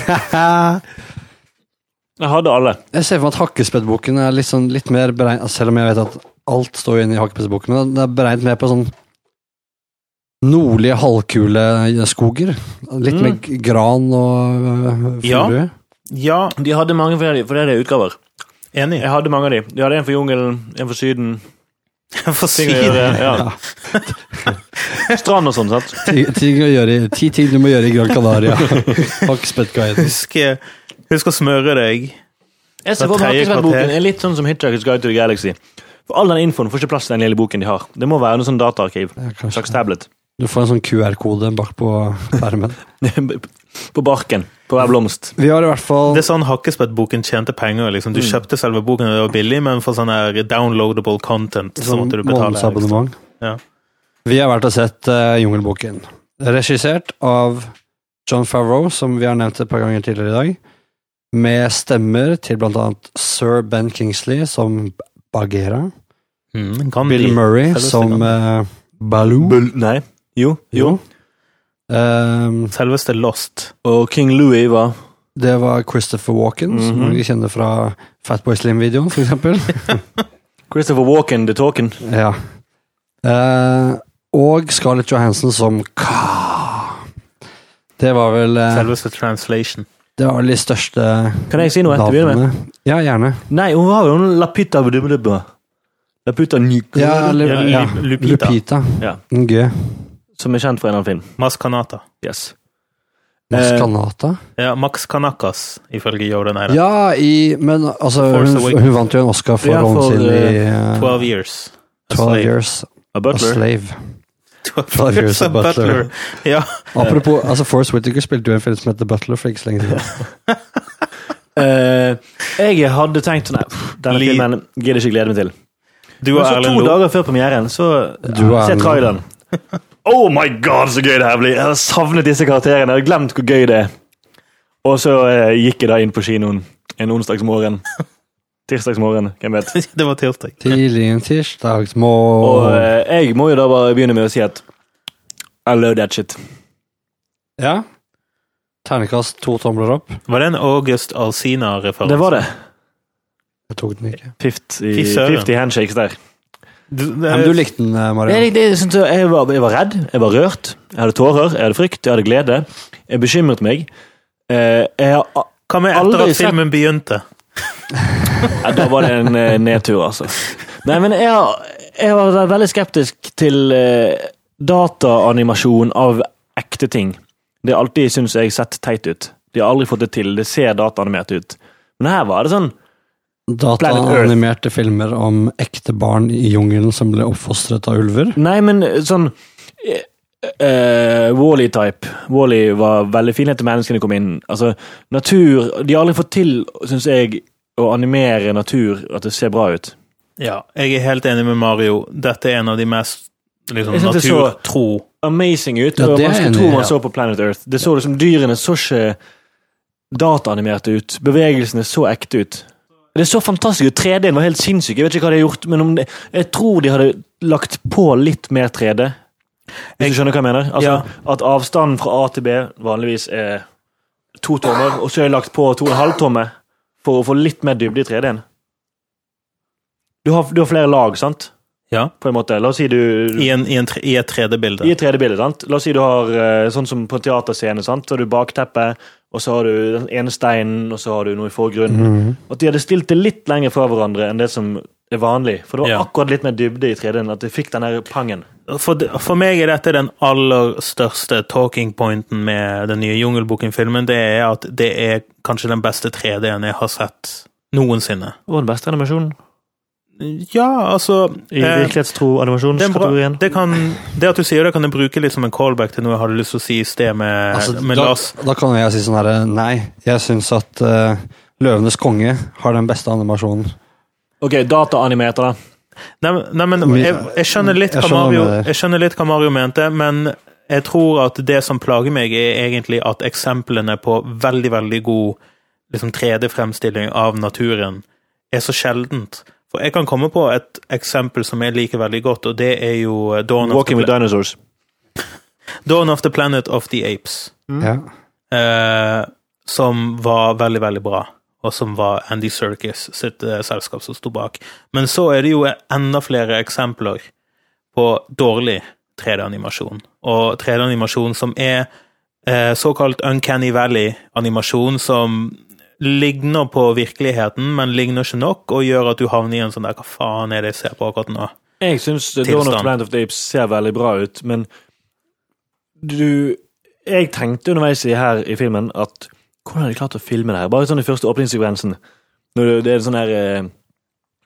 S4: Jeg hadde alle.
S3: Jeg ser for meg at Hakkespettboken er litt, sånn, litt mer beregnet, selv om jeg vet at alt står jo inne i Hakkespettboken, men det er beregnet mer på sånn nordlige halvkuleskoger. Litt
S4: Mm.
S3: med g- gran og øh,
S2: Ja.
S3: furu.
S2: Ja,
S4: De hadde mange forskjellige forskjellige utgaver.
S2: enig.
S4: Jeg hadde mange av de. De hadde en for jungelen, en for syden.
S2: For
S4: Ting å gjøre, ja. Strand og sånn, sant?
S3: Ti, ting å gjøre, i- ti ting du må gjøre i Gran Canaria. Hakkespettguiden.
S2: Husk, husk å smøre deg.
S4: Jeg ser
S2: Det
S4: for meg
S2: tredje
S4: Hakkespettboken
S2: kvarter.
S4: er litt sånn som Hitchhiker's Guide to the Galaxy. For all den infoen får ikke plass til den lille boken de har. Det må være noe sånn dataarkiv.
S3: Ja,
S4: en slags tablet.
S3: Du får en sånn Q R-kode bak på skjermen.
S4: På barken, på hver blomst.
S3: Vi har i hvert fall...
S2: Det er sånn Hakkespett-boken tjente penger. Liksom. Du mm. kjøpte selve boken, og det var billig, men for sånn her downloadable content så måtte du betale.
S3: Månedsabonnement.
S2: Ja.
S3: Vi har vært og sett uh, Jungelboken. Regissert av Jon Favreau, som vi har nevnt et par ganger tidligere i dag, med stemmer til blant annet Sir Ben Kingsley som Bagheera,
S2: mm,
S3: Bill Murray som uh, Baloo.
S4: Bull, nei, jo, jo.
S3: Um,
S2: Selveste Lost.
S4: Og King Louis var...
S3: Det var Christopher Walken, mm-hmm. som vi kjenner fra Fatboy Slim-videoen, for eksempel.
S4: Christopher Walken, The Talken.
S3: Ja. Uh, og Scarlett Johansson som Ka. Det var vel... Uh,
S2: Selveste Translation.
S3: Det var vel de største...
S4: Kan jeg si noe etter vi er med?
S3: Ja, gjerne.
S4: Nei, hun var jo en Lapita Vudubba. Lapita Nyk.
S3: Ja, lu, ja,
S2: Lupita.
S3: Lupita.
S4: Ja.
S3: En gøy.
S4: Som er kjent for en annen film.
S2: Maskanata.
S4: Yes.
S3: Maskanata?
S2: Eh, ja, Max Kanakas, ifølge Jordan Eira.
S3: Ja, i, men altså, hun, hun vant jo en Oscar for
S4: ja,
S3: rollen sin i...
S2: Uh, twelve years.
S3: A twelve slave. Years.
S4: A butler.
S3: A slave.
S2: twelve years a butler. butler. Ja.
S3: Apropos, altså Forrest Whitaker spilte jo en film som heter Butler for ikke så lenge siden.
S4: uh, jeg hadde tenkt sånn, denne
S2: Li-
S4: filmen gidder ikke glede meg til.
S2: Du og Erlend
S4: to
S2: Lo.
S4: dager før premieren, så
S3: ja,
S4: se traileren. Oh my god, så gøy det her blir. Jeg har savnet disse karakterene. Jeg har glemt hvor gøy det er. Og så eh, gikk jeg da inn på kinoen en onsdagsmorgen. Tirsdagsmorgen, hvem vet?
S2: Det var tirsdag.
S3: Tidlig en tirsdagsmorgen.
S4: Og eh, jeg må jo da bare begynne med å si at I love that shit.
S3: Ja. Ternekast to tomler opp.
S2: Var det en August Alsina-referanse?
S4: Det var det.
S3: Jeg tok den ikke.
S4: fifty, fifty handshakes der.
S2: Du, det,
S3: Men du likte den, Marianne?
S4: Jeg, det, jeg, jeg, var, jeg var redd, jeg var rørt, jeg hadde tårer, jeg hadde frykt, jeg hadde glede. Jeg bekymret meg. Eh, jeg har
S2: Hva med etter at filmen sett... begynte?
S4: Ja, da var det en uh, nedtur, altså. Nei, men jeg, jeg var veldig skeptisk til uh, dataanimasjon av ekte ting. Det har alltid, synes jeg, sett teit ut. De har aldri fått det til, det ser dataanimert ut. Men her var det sånn
S3: dataanimerte filmer om ekte barn i jungelen som ble oppfostret av ulver?
S4: Nei, men sånn uh, uh, Wall-E-type. Wall-E var veldig fin etter menneskene kom inn. Altså, natur, de har aldri fått til, synes jeg, å animere natur, at det ser bra ut.
S2: Ja, jeg er helt enig med Mario. Dette er en av de mest liksom, naturtro.
S4: Amazing ut,
S3: ja,
S4: og man skulle tro man
S2: ja.
S4: så på Planet Earth. Det så liksom, dyrene så ikke dataanimerte ut. Bevegelsene så ekte ut. Det så fantastisk ut. tre D-en var helt sinnssyk. Jeg vet ikke hva de har gjort, men om det, jeg tror de hadde lagt på litt mer tre D. Hvis du skjønner hva jeg mener? Altså, ja. At avstanden fra A til B vanligvis er to tommer, og så er det lagt på to og en halv tomme for å få litt mer dybde i tre D-en. Du har, du har flere lag, sant?
S2: Ja.
S4: På en måte. La oss si du...
S2: I, en, i, en, I et tre D-bilde.
S4: I et tre D-bilde, sant? La oss si du har sånn som på teaterscene, sant? Så har du bakteppe, og så har du den ene steinen, og så har du noe i forgrunnen. Mm. At de hadde stilt det litt lenger fra hverandre enn det som er vanlig. For det var ja. akkurat litt mer dybde i tre D-en, at de fikk den her pangen.
S2: For, for meg er dette den aller største talking pointen med den nye Jungelboken-filmen. Det er at det er kanskje den beste tre D-en jeg har sett noensinne.
S4: Og den beste animasjonen?
S2: Ja, altså...
S4: I eh, virkelighetstro animasjonskategorien?
S2: Det, kan, det at du sier det, kan jeg bruke litt som en callback til noe jeg hadde lyst til å si i sted med,
S3: altså,
S2: med
S3: da,
S2: Lars.
S3: Da kan jeg si sånn her, nei, jeg synes at uh, Løvenes konge har den beste animasjonen.
S4: Ok, dataanimeter da.
S2: Nei, nei men jeg, jeg, skjønner litt hva Mario, jeg skjønner litt hva Mario mente, men jeg tror at det som plager meg er egentlig at eksemplene på veldig, veldig god liksom tre D-fremstilling av naturen er så sjeldent. For jeg kan komme på et eksempel som jeg liker veldig godt, og det er jo Dawn
S4: Walking
S2: of
S4: the with Dinosaurs.
S2: Dawn of the Planet of the Apes.
S3: Mm. Ja.
S2: Eh, som var veldig, veldig bra. Og som var Andy Serkis sitt eh, selskap som stod bak. Men så er det jo enda flere eksempler på dårlig tre D-animasjon. Og tre D-animasjon som er eh, såkalt Uncanny Valley-animasjon som ligner på virkeligheten, men ligner ikke nok, og gjør at du havner i en sånn der, hva faen er det jeg ser på akkurat nå?
S4: Jeg synes Dawn of the Planet of the Apes ser veldig bra ut, men du, jeg tenkte underveis i her i filmen at, hvordan har de klart å filme det her? Bare sånn i første åpningssekvensen, når det er sånn her,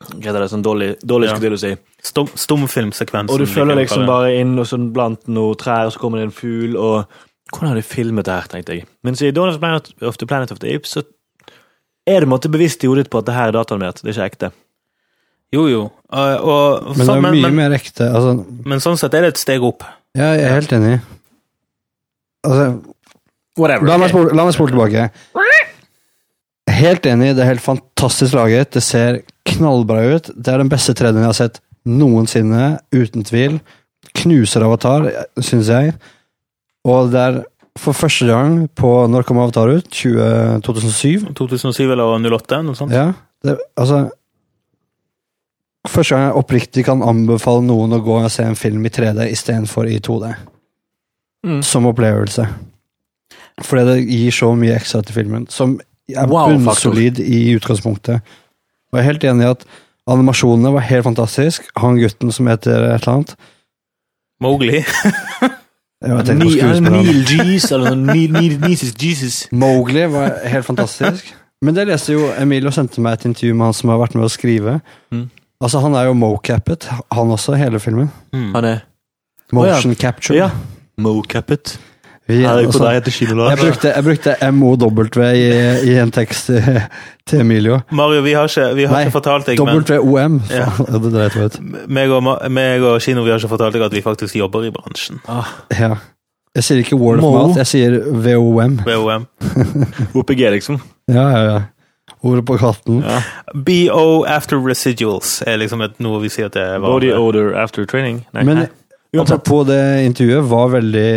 S4: Hva er det, sånn dårlig, dårlig
S2: Ja.
S4: skulle til å si.
S2: Stum, stumfilmsekvensen.
S4: Og du følger
S2: liker jeg å
S4: liksom
S2: kalle det.
S4: bare inn og sånn blant noen trær, og så kommer det en fugl, og hvordan har de filmet det her, tenkte jeg. Mens i Dawn of the Planet of the, Planet of the Apes, så er det måtte bevisst i hodet på at det her er dataanimert, det er ikke ekte.
S2: Jo, jo. Uh, og,
S3: Men det
S2: så,
S3: er
S2: men,
S3: mye
S2: men,
S3: mer ekte. Altså,
S2: men sånn sett er det et steg opp.
S3: ja, jeg er helt enig. Altså,
S4: Whatever.
S3: la meg spole, la meg spole tilbake. Helt enig, det er helt fantastisk laget. Det ser knallbra ut. Det er den beste tredjen jeg har sett noensinne, uten tvil. Knuser Avatar, synes jeg. Og det er for første gang på når kom Avatar ut? tjue, to tusen syv?
S2: to tusen syv eller null åtte, noe sånt.
S3: Ja, det, altså første gang jeg oppriktig kan anbefale noen å gå og se en film i tre D i stedet for i to D.
S4: Mm.
S3: Som opplevelse. Fordi det gir så mye ekstra til filmen, som er
S4: Wow,
S3: bunnsolid i utgangspunktet. Og jeg er helt enig i at animasjonene var helt fantastisk. Han gutten som heter et eller annet.
S2: Mowgli.
S3: Jeg vet ikke på skuespilleren.
S4: Neil G's, eller Neil, Neil, Neil Jesus.
S3: Mowgli var helt fantastisk. Men det leste jo Emilio sendte meg et intervju med han som har vært med å skrive.
S4: Mm.
S3: Altså, han er jo mocappet, han også, hele filmen.
S2: Mm.
S4: Han er
S3: Motion capture.
S4: Ja. Mocappet.
S3: Vi,
S4: Her er jo på
S3: altså,
S4: deg etter kinolag.
S3: jeg, brukte, jeg brukte M O W i, i en tekst til, til Emilio.
S2: Mario, vi har ikke, vi har
S3: Nei,
S2: ikke fortalt deg, men
S3: W O M.
S2: Ja.
S3: Ja. Det dreit jeg ut.
S2: meg og, Ma- meg og Kino, vi har ikke fortalt deg at vi faktisk jobber i bransjen.
S4: Ah,
S3: Ja. Jeg sier ikke word of
S4: Mo.
S3: mouth, jeg sier V O M.
S2: V O M.
S4: O P G, liksom.
S3: Ja, ja, ja. Ordet på katten.
S4: Ja.
S2: B O after residuals er liksom et, noe vi sier at det er
S4: Body
S2: vanlig.
S4: odor after training. Nei.
S3: Men
S4: Nei. Uansett.
S3: apropos det intervjuet var veldig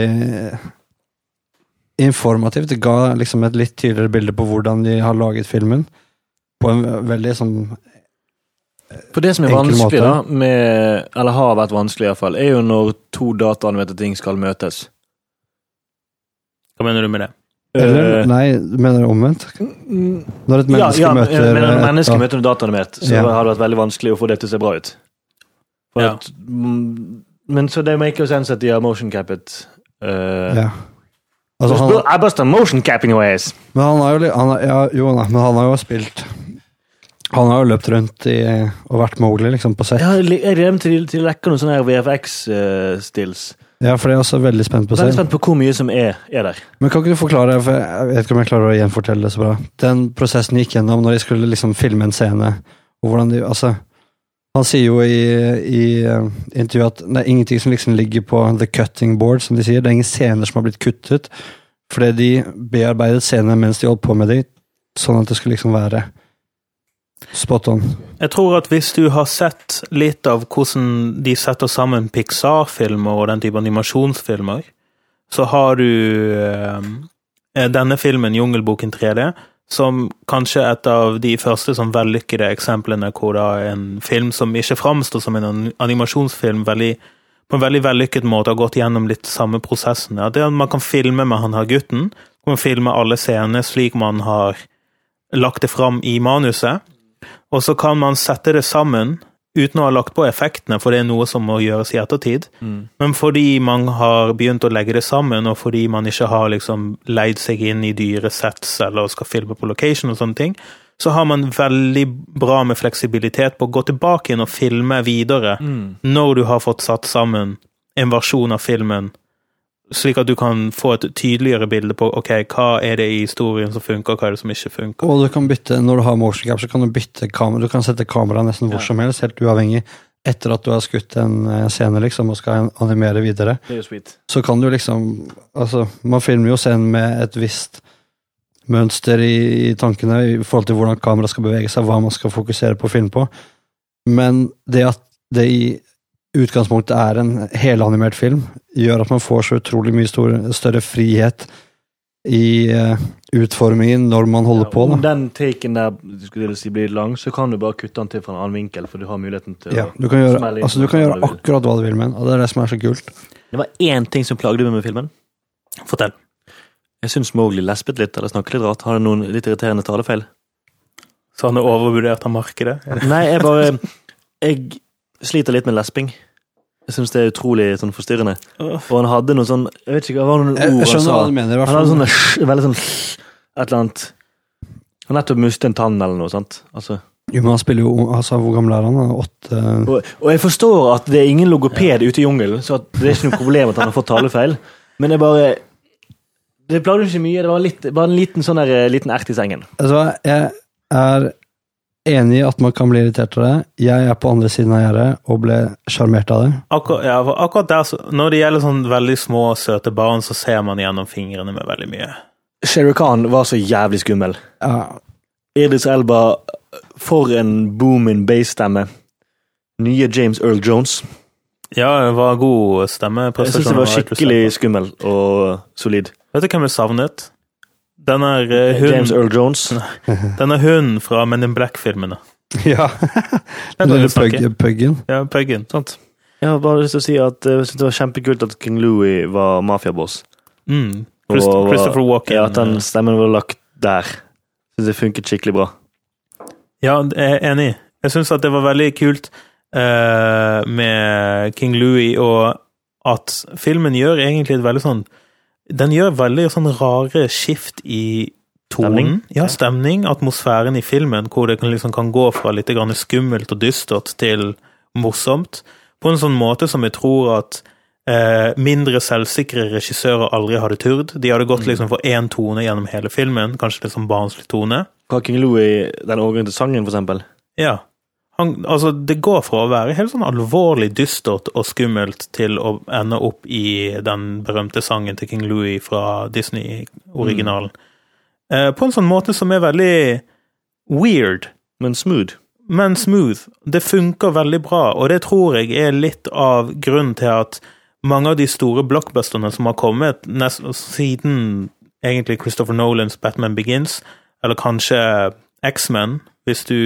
S3: informativt. Det ga liksom et litt tydeligere bilde på hvordan de har laget filmen. På en veldig sånn
S4: For det som er
S3: enkel
S4: vanskelig,
S3: måte.
S4: da, med, eller har vært vanskelig i hvert fall, er jo når to dataanimerte ting skal møtes.
S2: Hva mener du med det?
S3: Eller,
S4: Eh,
S3: nei, mener du omvendt? Når et
S4: ja,
S3: menneske
S4: ja,
S3: møter
S4: men når
S3: et-
S4: mennesker
S3: ja.
S4: møter noe dataanimert, så
S3: Ja.
S4: har det vært veldig vanskelig å få det til å se bra ut. For
S2: Ja.
S4: at, mm, men så det make sense at de har motion cappet. Uh,
S3: Ja. Altså, han,
S4: I bust a motion capping ways.
S3: men han har jo li- han, har- ja, jo, nei, men han har jo spilt Han har jo løpt rundt i, og vært Mowgli liksom på sett.
S4: Ja, jeg gleder meg til, til å lekke noen sånne her V F X-stills.
S3: Ja, for det er jeg også veldig spent på å
S4: Veldig
S3: se.
S4: spent på hvor mye som er, er der.
S3: Men kan ikke du forklare, for jeg vet ikke om jeg klarer å gjenfortelle det så bra, den prosessen de gikk gjennom når de skulle liksom filme en scene, og hvordan de, altså, han sier jo i, i uh, intervjuet at det er ingenting som liksom ligger på the cutting board, som de sier, det er ingen scener som har blitt kuttet, fordi de bearbeidet scenene mens de holdt på med det, sånn at det skulle liksom være spot on.
S2: Jeg tror at hvis du har sett litt av hvordan de setter sammen Pixar-filmer og den type animasjonsfilmer, så har du eh, denne filmen, Jungelboken tre D, som kanskje et av de første som vellykkede eksemplene hvor da en film som ikke framstår som en an- animasjonsfilm veldig, på en veldig vellykket måte har gått gjennom litt samme prosessene. At det at man kan filme med han her gutten, man kan filme alle scenene slik man har lagt det fram i manuset, og så kan man sette det sammen uten å ha lagt på effektene, for det er noe som må gjøres i ettertid.
S4: Mm.
S2: Men fordi man har begynt å legge det sammen, og fordi man ikke har liksom leid seg inn i dyre sets eller skal filme på location og sånne ting, så har man veldig bra med fleksibilitet på å gå tilbake inn og filme videre
S4: Mm.
S2: når du har fått satt sammen en versjon av filmen, slik at du kan få et tydeligere bilde på ok, hva er det i historien som funker, hva er det som ikke funker.
S3: Og du kan bytte, når du har motion cap, så kan du bytte kamera, du kan sette kamera nesten hvor
S4: Ja.
S3: som helst, helt uavhengig, etter at du har skutt en eh, scene liksom, og skal animere videre.
S4: Det er jo sweet.
S3: Så kan du liksom, altså, man filmer jo scenen med et visst mønster i, i tankene i forhold til hvordan kamera skal bevege seg, hva man skal fokusere på å filme på. Men det at det i utgangspunktet er en helanimert film, gjør at man får så utrolig mye stor, større frihet i uh, utformingen når man holder
S4: Ja,
S3: på.
S4: om
S3: Da.
S4: den taken der skulle jeg si, blir lang, så kan du bare kutte den til fra en annen vinkel, for du har muligheten til
S3: Ja,
S4: å
S3: du kan gjøre,
S4: smelle inn
S3: altså, du kan
S4: hva
S3: gjøre
S4: du vil.
S3: akkurat hva du vil med den, og det er det som er så kult.
S4: Det var én ting som plagde meg med filmen.
S2: Fortell.
S4: Jeg synes Mowgli lespet litt, eller snakket litt rart. Har det noen litt irriterende talefeil?
S2: Så han er overvurdert av markedet?
S4: Nei, jeg bare Jeg sliter litt med lesping. Jeg synes det er utrolig sånn forstyrrende. Og han hadde noen sånn Jeg vet ikke, hva var det noen
S3: Jeg,
S4: ord
S3: jeg
S4: han
S3: skjønner
S4: sa?
S3: hva du mener, i hvert
S4: Han hadde
S3: fall.
S4: sånn veldig sånn et eller annet Han nettopp mistet en tann eller noe, sant? Altså,
S3: Jo, men han spiller jo, altså hvor gammel er han? Åtte...
S4: Og, og jeg forstår at det er ingen logoped ute i jungelen, så at det er ikke noe problem at han har fått talefeil, men det er bare, det plager ikke mye, det var litt, bare en liten sånn der, liten ert i sengen.
S3: Altså, jeg er enig i at man kan bli irritert av det. Jeg er på andre siden av gjerdet og ble charmert av det.
S2: Akkur, ja, akkurat der, så, når det gjelder sånn veldig små, søte barn, så ser man gjennom fingrene med veldig mye.
S4: Shere Khan var så jævlig skummel.
S3: Ja.
S4: Idris Elba, for en booming bass-stemme. Nye James Earl Jones.
S2: Ja, det var god stemme.
S4: Jeg synes det var skikkelig skummel og solid.
S2: Vet du hvem jeg savnet? Den er uh, hun...
S4: James Earl Jones.
S2: Den er hun fra Men in Black-filmene.
S3: Ja. Den lille pug, puggen.
S2: Ja, puggen, sant.
S4: Jeg har bare lyst til å si at jeg synes det var kjempekult at King Louis var mafiaboss.
S2: Mm. Christ og, Christopher Walken.
S4: Ja, at den stemmen var lagt der. Jeg synes det funket skikkelig bra.
S2: Ja, jeg er enig. Jeg synes at det var veldig kult uh, med King Louis, og at filmen gjør egentlig et veldig sånn, den gjør veldig sånn rare skift i tonen. Stemning. Ja, stemning, atmosfæren i filmen, hvor det kan, liksom, kan gå fra litt grann skummelt og dystert til morsomt, på en sånn måte som jeg tror at uh, mindre selvsikre regissører aldri hadde turd. De hadde gått liksom, for en tone gjennom hele filmen, kanskje litt sånn barnslig tone.
S4: Hva King Louis, den overgående sangen for eksempel?
S2: Ja, han, altså det går fra å være helt sånn alvorlig dystert og skummelt til å ende opp i den berømte sangen til King Louis fra Disney-originalen. Mm. Eh, på en sånn måte som er veldig weird.
S4: Men smooth.
S2: Men smooth. Det funker veldig bra, og det tror jeg er litt av grunnen til at mange av de store blockbusterne som har kommet nest, siden egentlig Christopher Nolans Batman Begins, eller kanskje X-Men, hvis du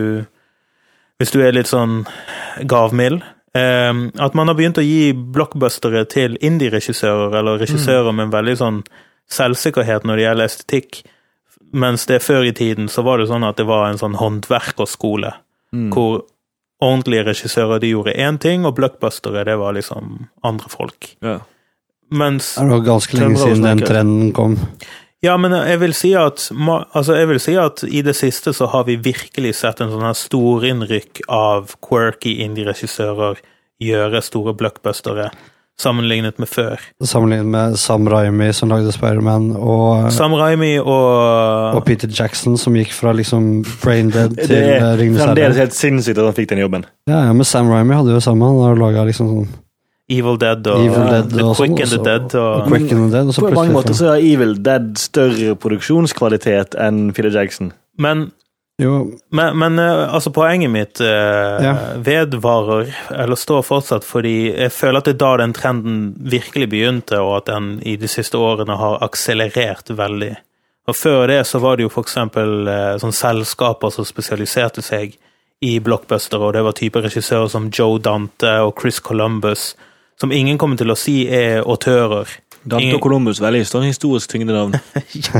S2: hvis du er litt sånn gavmild, eh, at man har begynt å gi blockbustere til indie-regissører, eller regissører mm. med veldig sånn selvsikkerhet når det gjelder estetikk, mens det før i tiden så var det sånn at det var en sånn håndverkerskole, mm. hvor ordentlige regissører de gjorde en ting, og blockbustere det var liksom andre folk.
S4: Ja.
S2: Mens,
S3: det var ganske lenge siden den trenden kom.
S2: Ja, men jeg vil si at altså jeg vil si at i det siste så har vi virkelig sett en sånn her stor innrykk av quirky indie-regissører gjøre store blockbustere sammenlignet med før.
S3: Sammenlignet med Sam Raimi som lagde Spider-Man, og
S2: Sam Raimi og
S3: og Peter Jackson som gikk fra liksom Brain Dead til
S4: Ringenes Herre. Det er fremdeles helt sinnssykt at han fikk den jobben.
S3: Ja, ja, men Sam Raimi hadde jo sammen, han har laget liksom sånn
S2: Evil Dead og
S3: Evil Dead
S2: The
S3: og
S2: Quick
S3: sånn,
S2: and the Dead og,
S3: og Quick and the Dead, og så
S4: på mange måter
S3: fra...
S4: så er Evil Dead større produksjonskvalitet enn Peter Jackson.
S2: Men,
S3: jo.
S2: men, men altså poenget mitt uh, ja. vedvarer, eller står fortsatt, fordi jeg føler at det er da den trenden virkelig begynte, og at den i de siste årene har akselerert veldig. Og før det så var det jo for eksempel uh, sånn selskaper som spesialiserte seg i blockbuster, og det var type regissører som Joe Dante og Chris Columbus, som ingen kommer til å si er autører.
S4: Dante ingen... og Columbus, veldig sånn historisk tyngdenavn.
S2: Ja.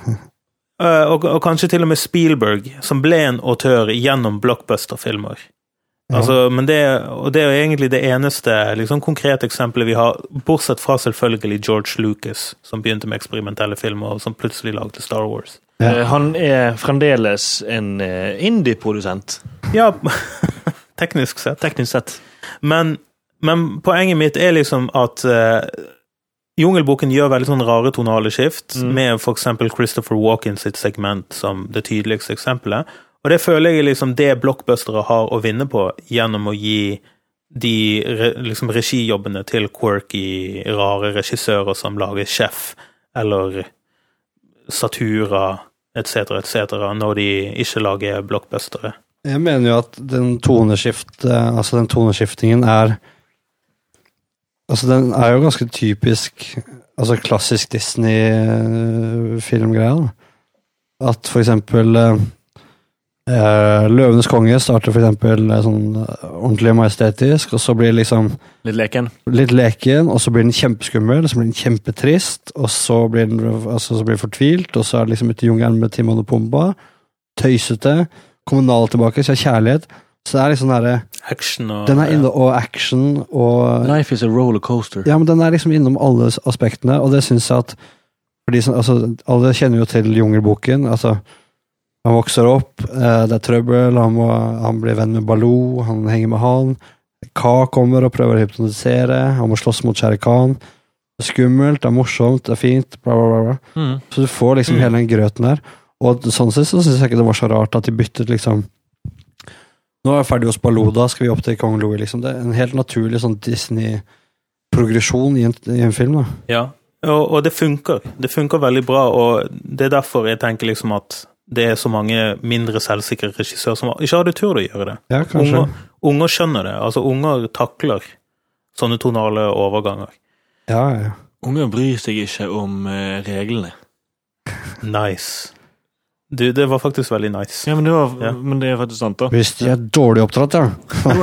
S2: uh, og, og kanskje til og med Spielberg, som ble en autør gjennom blockbuster-filmer. Ja. Altså, men det, og det er egentlig det eneste liksom, konkrete eksempelet vi har, bortsett fra selvfølgelig George Lucas, som begynte med eksperimentelle filmer, og som plutselig lagde Star Wars.
S4: Ja. Han er fremdeles en indie-produsent.
S2: Ja, teknisk sett.
S4: Teknisk sett.
S2: Men Men poenget mitt er liksom at uh, Jungelboken gjør veldig sånn rare tonale skift, mm. med for eksempel Christopher Walken sitt segment som det tydeligste eksempelet. Og det føler jeg liksom det blockbustere har å vinne på gjennom å gi de re, liksom regijobbene til quirky, rare regissører som lager Chef eller Satura, et cetera, et cetera, når de ikke lager blockbustere.
S3: Jeg mener jo at den toneskift, altså den toneskiftingen er Altså, den er jo ganske typisk, altså klassisk Disney-filmgreia. At for eksempel eh, Løvenes konge starter for eksempel sånn ordentlig majestetisk, og så blir det liksom
S4: litt leken.
S3: Litt leken, og så blir den kjempeskummel, og så blir den kjempetrist, og så blir den altså, så blir den fortvilt, og så er det liksom ute i jungelen med Timon og Pumba, tøysete, kommunal tilbake, så er kjærlighet. Så det er liksom der,
S2: action og,
S3: den er inne, og action og
S4: Life is a rollercoaster.
S3: Ja, men den er liksom innom alle aspektene, og det synes jeg at fordi, altså, alle kjenner jo til Jungelboken, altså Han vokser opp, det er trøbbel, han, må, han blir venn med Baloo, han henger med han, Ka kommer og prøver å hypnotisere, han må slåss mot Shere Khan, det er skummelt, det er morsomt, det er fint, bla bla bla. Mm. Så du får liksom mm. hele den grøten der, og sånn sett så synes jeg ikke det var så rart at de byttet liksom, nå er jeg ferdig hos Baloo, da skal vi opp til Kong Louie, liksom. Det er en helt naturlig sånn Disney-progresjon i, i en film da.
S2: Ja, og, og det funker, det funker veldig bra, og det er derfor jeg tenker liksom at det er så mange mindre selvsikre regissører som ikke hadde tur å gjøre det.
S3: Ja, kanskje.
S2: Unger, unger skjønner det. Altså, unger takler sånne tonale overganger.
S3: Ja, ja.
S4: Unger bryr seg ikke om uh, reglene.
S2: Nice. Du, det var faktisk veldig nice.
S4: Ja, men det, var, ja. men det er faktisk sant da.
S3: Hvis de er dårlig oppdratt, ja.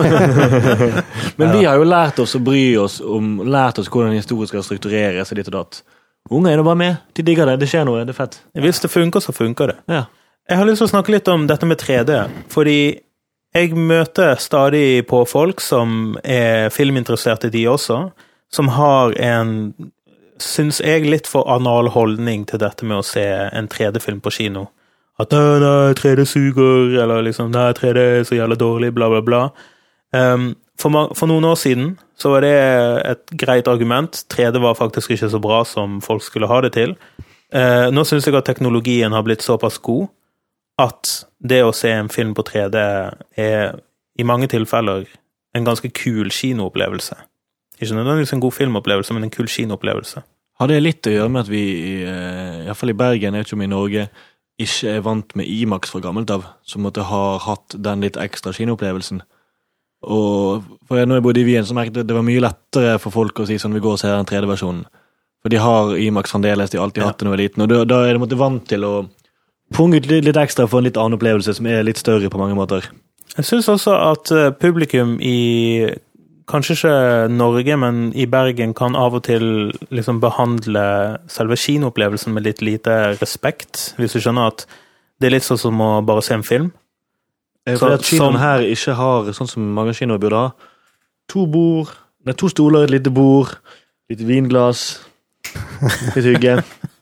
S4: Men vi har jo lært oss å bry oss om, lært oss hvordan historie skal struktureres og ditt og datt. Unge er det bare med, de digger det, det skjer noe, det er fett.
S2: Hvis det funker, så funker det.
S4: Ja.
S2: Jeg har lyst til å snakke litt om dette med tre D, fordi jeg møter stadig på folk som er filminteresserte de også, som har en, synes jeg, litt for anal holdning til dette med å se en tre D-film på kino. At nei, tre D suger, eller liksom, nei, tre D er så jævla dårlig, bla bla bla. Um, for, for noen år siden så var det et greit argument. tre D var faktisk ikke så bra som folk skulle ha det til. Uh, nå synes jeg at teknologien har blitt såpass god at det å se en film på tre D er i mange tilfeller en ganske kul kinoopplevelse. Ikke nødvendigvis en god filmopplevelse, men en kul kinoopplevelse.
S4: Har det litt å gjøre med at vi, i hvert fall i Bergen, jeg vet ikke om i Norge, ikke er vant med IMAX fra gammelt av, som måtte ha hatt den litt ekstra kinoopplevelsen? Og for jeg, når jeg bodde i Wien, så merket jeg at det var mye lettere for folk å si sånn, vi går og ser den tre D-versjonen. For de har IMAX fremdeles, de har alltid ja. hatt det når jeg var liten, og da, da er de måtte vant til å punge ut litt, litt ekstra for en litt annen opplevelse som er litt større på mange måter.
S2: Jeg synes også at publikum i, kanskje ikke Norge, men i Bergen kan av og til liksom behandle selve kinoopplevelsen med litt lite respekt, hvis du skjønner at det er litt sånn som å bare se en film.
S4: For at kinoen her ikke har, sånn som mange kinoer burde ha, to bord, nei, to stoler, et lite bord, litt vinglass, litt hygge.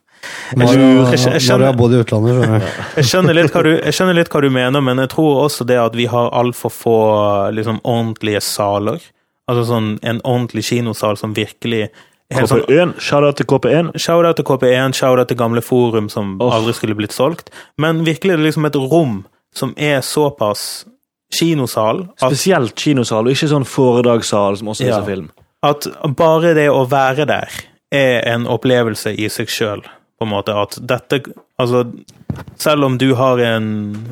S3: Jeg skjønner, både i utlandet, skjønner.
S2: Jeg skjønner litt hva du, jeg skjønner litt hva du mener, men jeg tror også det at vi har alt for få liksom, ordentlige saler. Altså sånn, en ordentlig kinosal som virkelig...
S4: K P én, shout-out til K P én.
S2: Shout-out til K P én, shout-out til gamle forum som oh. aldri skulle blitt solgt. Men virkelig er det liksom et rom som er såpass kinosal. At,
S4: spesielt kinosal, og ikke sånn foredagssal som også
S2: ja,
S4: viser film.
S2: At bare det å være der er en opplevelse i seg selv. På en måte at dette, altså selv om du har en,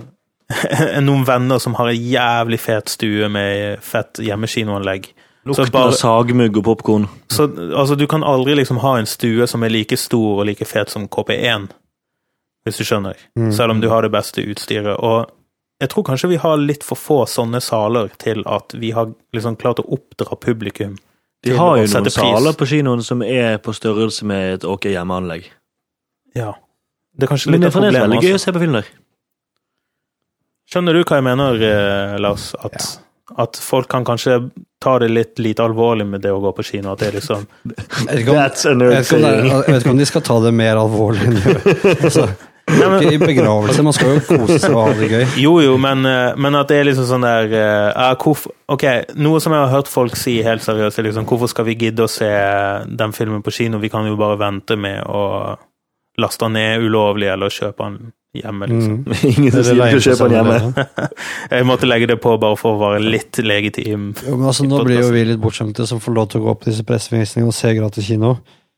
S2: noen venner som har en jævlig fet stue med fett hjemmekinoanlegg,
S4: lukten av sagmugg og popcorn,
S2: så altså du kan aldri liksom ha en stue som er like stor og like fet som K P én, hvis du skjønner, mm. selv om du har det beste utstyret, og jeg tror kanskje vi har litt for få sånne saler til at vi har liksom klart å oppdra publikum.
S4: De har jo noen saler på kinoen som er på størrelse med et ok hjemmeanlegg.
S2: Ja, det er kanskje litt
S4: et problem. Men det er veldig gøy
S2: også.
S4: Å se på film der.
S2: Skjønner du hva jeg mener, eh, Lars? At, ja. at folk kan kanskje ta det litt lite alvorlig med det å gå på kino, at det er liksom...
S3: Jeg vet ikke om, jeg vet ikke om, det, jeg vet ikke om de skal ta det mer alvorlig enn det. Altså, ikke i begravelse, man skal jo kose seg og ha det gøy.
S2: Jo, jo, men, men at det er liksom sånn der... Uh, hvorfor, ok, noe som jeg har hørt folk si helt seriøst, er liksom, hvorfor skal vi gidde å se den filmen på kino? Vi kan jo bare vente med å laste den ned ulovlig, eller kjøpe den hjemme, liksom.
S4: Mm. Ingen som sier å kjøpe den hjemme.
S2: Jeg måtte legge det på bare for å være litt legitim.
S3: Jo, men altså, nå blir jo vi litt bortskjemte som får lov til å gå opp disse pressevisningene og se gratis kino.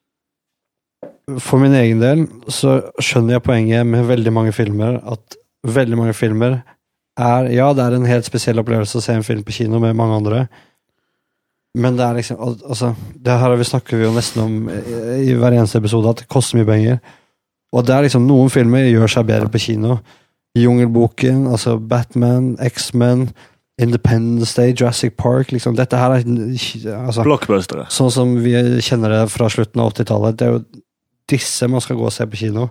S3: For min egen del så skjønner jeg poenget med veldig mange filmer, at veldig mange filmer er, ja, det er en helt spesiell opplevelse å se en film på kino med mange andre, men det er liksom, altså, det her vi snakker vi jo nesten om i, i hver eneste episode, at det koster mye penger, og det er liksom, noen filmer gjør seg bedre på kino. Jungelboken, altså Batman, X-Men, Independence Day, Jurassic Park, liksom, dette her er altså,
S4: blockbustere. Sånn
S3: som vi kjenner det fra slutten av åttitallet, det er jo disse man skal gå og se på kino.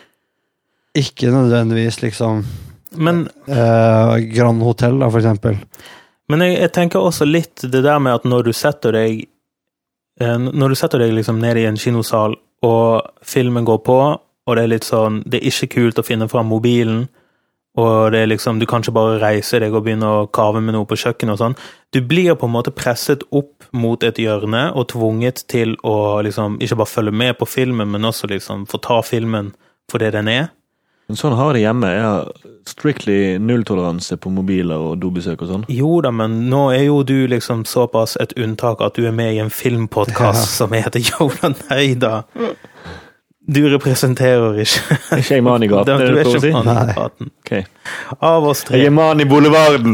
S3: Ikke nødvendigvis liksom
S2: men,
S3: eh, Grand Hotel da, for eksempel.
S2: Men jeg, jeg tenker også litt det der med at når du setter deg eh, når du setter deg liksom ned i en kinosal og filmen går på, og det er litt sånn, det er ikke kult å finne fram mobilen, og det er liksom, du kan ikke bare reise deg og begynne å kave med noe på kjøkken og sånn. Du blir på en måte presset opp mot et hjørne og tvunget til å liksom, ikke bare følge med på filmen, men også liksom få ta filmen for det den er.
S4: Men sånn har det hjemme. Jeg har strictly nulltoleranse på mobiler og dobesøk og sånn.
S2: Jo da, men nå er jo du liksom såpass et unntak at du er med i en filmpodcast ja. Som heter Jola Neida. Du representerer ikke...
S4: Ikke jeg mann i gaten,
S2: du,
S4: du
S2: er
S4: ikke
S2: mann i gaten.
S4: Okay.
S2: Av oss tre.
S4: Jeg er mann i boulevarden.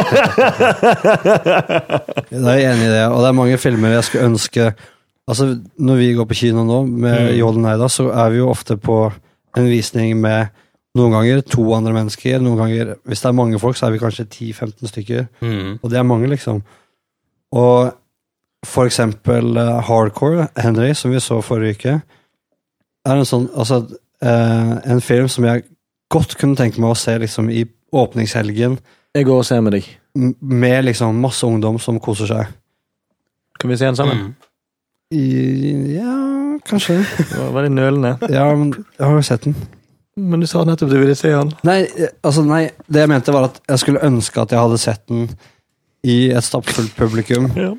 S3: Jeg er enig i det, og det er mange filmer jeg skulle ønske... Altså, når vi går på kino nå med mm. Jola Neida, så er vi jo ofte på en visning med noen ganger to andre mennesker, noen ganger, hvis det er mange folk, så er vi kanskje ti femten stykker. Mm. Og det er mange, liksom. Og for eksempel uh, Hardcore, Henry, som vi så forrige uke, er en sånn, altså, eh, en film som jeg godt kunne tenke meg å se liksom i åpningshelgen.
S4: Jeg går og ser med deg.
S3: Med liksom masse ungdom som koser seg.
S4: Kan vi se den sammen?
S3: Mm. I, ja, kanskje.
S4: Det var veldig nølende.
S3: Ja, men jeg har jo sett den.
S4: Men du sa nettopp du ville se den.
S3: Nei, altså nei, det jeg mente var at jeg skulle ønske at jeg hadde sett den i et stappfullt publikum. Ja.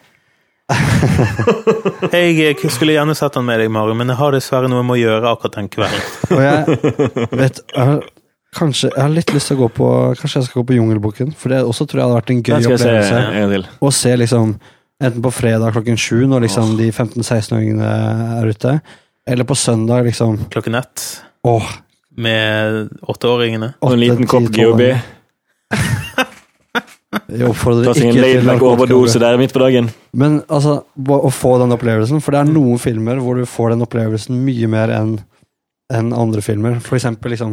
S2: Jeg skulle gjerne sett den med deg, Mario, men jeg har dessverre noe med å gjøre akkurat den kvelden.
S3: Og jeg vet, jeg har, kanskje, jeg har litt lyst til å gå på, kanskje jeg skal gå på Jungelboken, for det også tror jeg hadde vært en gøy opplevelse. Se, å se liksom, enten på fredag klokken sju, når liksom de femten seksten-åringene er ute, eller på søndag liksom.
S2: Klokken ett.
S3: Åh.
S2: Med åtteåringene.
S4: Og en liten kopp G O B.
S3: Jeg oppfordrer
S4: ikke
S3: til
S4: en overdose der midt på dagen.
S3: Men altså, å få den opplevelsen, for det er noen filmer hvor du får den opplevelsen mye mer enn enn andre filmer. For eksempel liksom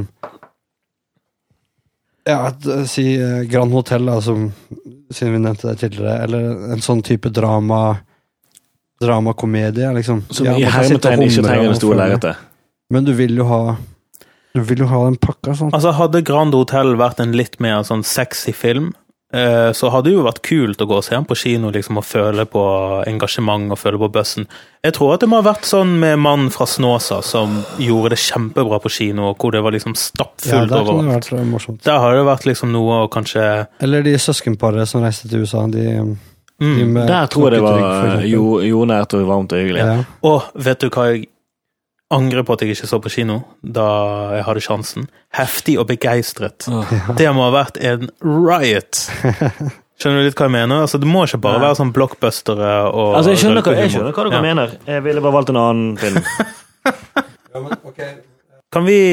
S3: ja, si uh, Grand Hotel, da, som siden vi nevnte det tidligere, eller en sånn type drama dramakomedie, liksom.
S4: Som
S3: ja,
S4: i hermetegn ikke trenger en stor lerretet.
S3: Men du vil jo ha du vil jo ha en pakke sånn.
S2: Altså, hadde Grand Hotel vært en litt mer sånn sexy film, så hadde det jo vært kult å gå og se den på kino liksom, og føle på engasjement og føle på bøssen. Jeg tror at det må ha vært sånn med Mannen fra Snåsa som gjorde det kjempebra på kino, hvor det var liksom stappfullt
S3: ja,
S2: overalt. Der har det vært liksom noe å kanskje...
S3: Eller de søskenparet som reiste til U S A, de...
S2: Mm.
S3: de
S4: Der tror jeg det var jo, jo nært og varmt og hyggelig.
S3: Ja.
S2: Og vet du hva jeg angrer på at jeg ikke så på kino da jeg hadde sjansen? Heftig og begeistret. Oh. Det må ha vært en riot. Skjønner du litt hva jeg mener? Altså, det må ikke bare være sånn blockbustere og...
S4: Altså, jeg skjønner hva, jeg skjønner hva du ja. mener. Jeg ville bare valgt en annen film.
S3: Ja, men, okay.
S2: Kan vi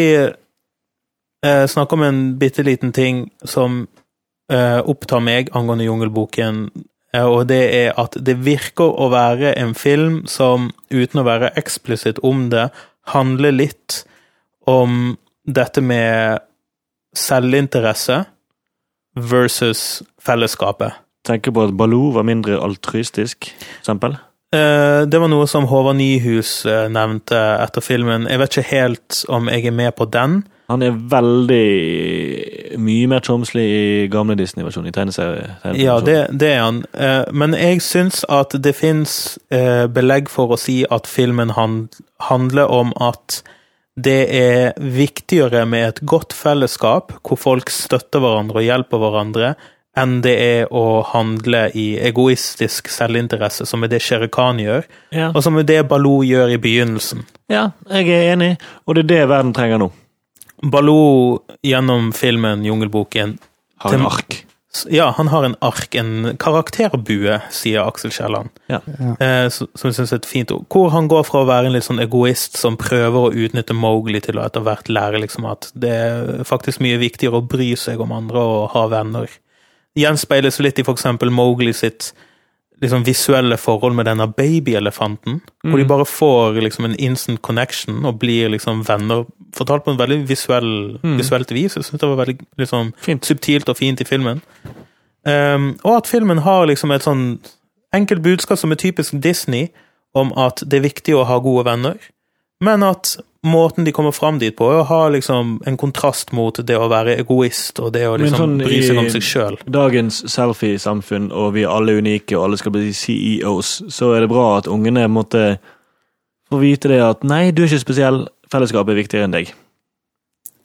S2: eh, snakke om en bitteliten ting som eh, opptar meg angående Jungelboken, eh, og det er at det virker å være en film som, uten å være eksplisitt om det, handler litt om dette med selvinteresse versus fellesskapet.
S4: Tenker på at Baloo var mindre altruistisk, eksempel?
S2: Eh, det var noe som Håvard Nyhus eh, nevnte etter filmen. Jeg vet ikke helt om jeg er med på den.
S4: Han er veldig mye mer chomslig i gamle Disney-versjonen, i tegneserie.
S2: Ja, det, det er han. Eh, men jeg synes at det finnes eh, belegg for å si at filmen hand, handler om at det er viktigere med et godt fellesskap, hvor folk støtter hverandre og hjelper hverandre, enn det er å handle i egoistisk selvinteresse, som er det Shere Khan gjør, ja. Og som er det Baloo gjør i begynnelsen.
S4: Ja, jeg er enig, og det er det verden trenger nå.
S2: Baloo gjennom filmen Jungelboken
S4: har en ark.
S2: Ja, han har en ark, en karakterbue, sier Aksel Kielland. Ja. Eh, som jeg synes er et fint ord. Hvor han går fra å være en litt sånn egoist som prøver å utnytte Mowgli til å etter hvert lære liksom at det er faktisk mye viktigere å bry seg om andre og ha venner. Gjenspeiles litt i for eksempel Mowgli sitt liksom visuelle forhold med denne babyelefanten, mm. hvor de bare får liksom en instant connection og blir liksom venner, fortalt på en veldig visuell, mm. visuelt vis. Jeg synes det var veldig liksom, subtilt og fint i filmen. Um, og at filmen har liksom et sånn enkelt budskap som er typisk Disney, om at det er viktig å ha gode venner, men at måten de kommer frem dit på er å ha liksom en kontrast mot det å være egoist og det å liksom sånn, bry seg om seg selv.
S4: Dagens selfie-samfunn, og vi er alle unike og alle skal bli C E Os, så er det bra at ungene måtte få vite det at nei, du er ikke spesiell, fellesskapet er viktigere enn deg.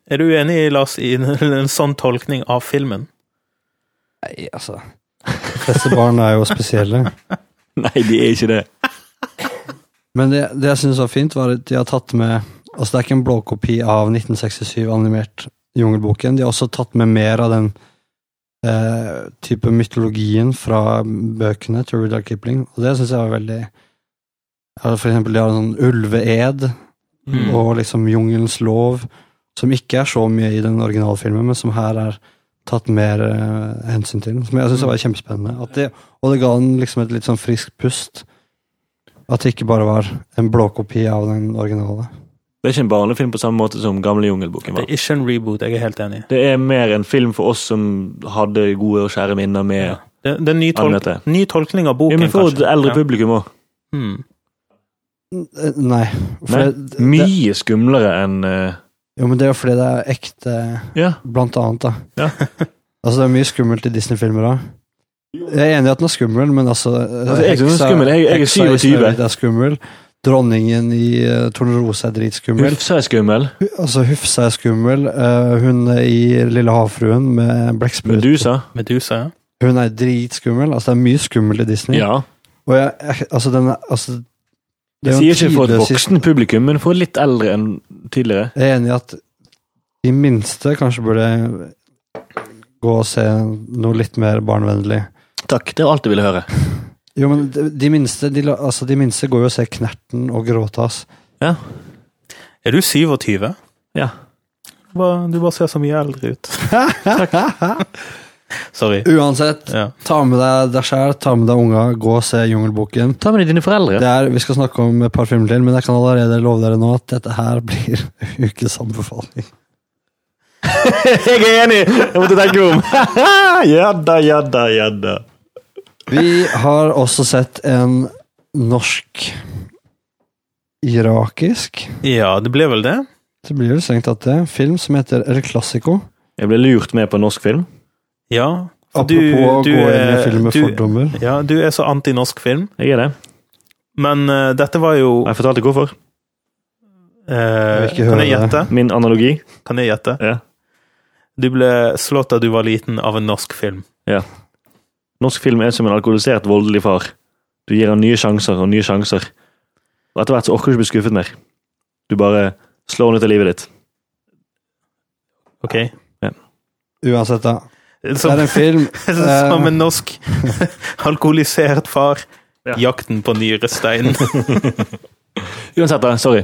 S2: Er du enig, Lars, i en, en sånn tolkning av filmen?
S3: Nei, altså. De fleste barn er jo spesielle.
S4: Nei, de er ikke det.
S3: Men det, det jeg synes var fint, var at de har tatt med, altså det er ikke en blåkopi av nitten sekstisju animert Jungelboken, de har også tatt med mer av den eh, type mytologien fra bøkene til Rudyard Kipling, og det synes jeg var veldig, ja, for eksempel de har en sånn ulveed, mm. og liksom Jungelens lov, som ikke er så mye i den originalfilmen, men som her er tatt mer eh, hensyn til, som jeg synes var kjempespennende, at det, og det ga den liksom et litt sånn frisk pust, at det ikke bare var en blåkopi av den originale.
S4: Det er ikke en barnefilm på samme måte som gamle Jungelboken var.
S2: Det er ikke en reboot, jeg er helt enig.
S4: Det er mer en film for oss som hadde gode og kjære minner med ja.
S2: Det, det er en ny, tolk, ny tolkning av boken,
S4: ja, men for
S2: kanskje.
S4: Et eldre
S2: ja.
S4: publikum også.
S2: Hmm.
S3: Nei.
S4: Nei. Det, mye skumlere enn... Uh...
S3: Jo, men det er jo fordi det er ekte,
S4: ja.
S3: blant annet da.
S4: Ja.
S3: Altså, det er mye skummelt i Disney-filmer da. Jeg er enig i at den er skummel, men altså...
S4: altså jeg synes den er skummel, jeg, jeg er syvogtyve.
S3: Det er skummel. Dronningen i uh, Tornerose er dritskummel.
S4: Hufsa er skummel.
S3: H altså, Hufsa er skummel. Uh, hun i Lille havfruen med blekksprut.
S4: Medusa.
S2: Medusa, ja.
S3: Hun er dritskummel. Altså, det er mye skummel i Disney.
S4: Ja.
S3: Og jeg, jeg altså, den er... Altså,
S4: det jeg sier ikke for et voksen publikum, men for litt eldre enn tidligere.
S3: Jeg er enig i at de minste kanskje burde gå og se noe litt mer barnevennlig.
S4: Takk, det er alt jeg ville høre.
S3: Jo, men de, de minste, de, altså de minste går jo og ser Knerten og Gråtas.
S2: Ja. Er du syvogtyve?
S4: Ja.
S2: Du bare, du bare ser så mye eldre ut. Sorry.
S3: Uansett, ja. Ta med deg deg selv, ta med deg unga, gå og se Jungelboken.
S4: Ta med deg dine foreldre.
S3: Det er, vi skal snakke om et par filmer til, men jeg kan allerede love dere nå at dette her blir ukes anbefaling.
S4: Jeg er enig! Jeg måtte tenke om. Jadda, jadda, jadda.
S3: Vi har også sett en norsk irakisk.
S2: Ja, det ble vel det.
S3: Det blir vel strengt at det. Film som heter El Clasico.
S4: Jeg ble lurt med på en norsk film.
S2: Ja.
S3: Apropos du, du å gå inn med film med
S2: du,
S3: fordommer.
S2: Ja, du er så anti-norsk film.
S4: Jeg er det.
S2: Men uh, dette var jo...
S4: Jeg fortalte hvorfor.
S2: Uh, jeg kan jeg gjette?
S4: Det. Min analogi.
S2: Kan jeg gjette?
S4: Ja.
S2: Du ble slått da du var liten av en norsk film.
S4: Ja. Norsk film er som en alkoholisert voldelig far. Du gir han nye sjanser og nye sjanser. Og etter hvert så orker du ikke bli skuffet mer. Du bare slår han ut av livet ditt.
S2: Ok.
S4: Ja.
S3: Uansett da.
S2: Som,
S3: det er en film.
S2: Som en norsk alkoholisert far. Ja. Jakten på nyrestein.
S4: Uansett da, sorry.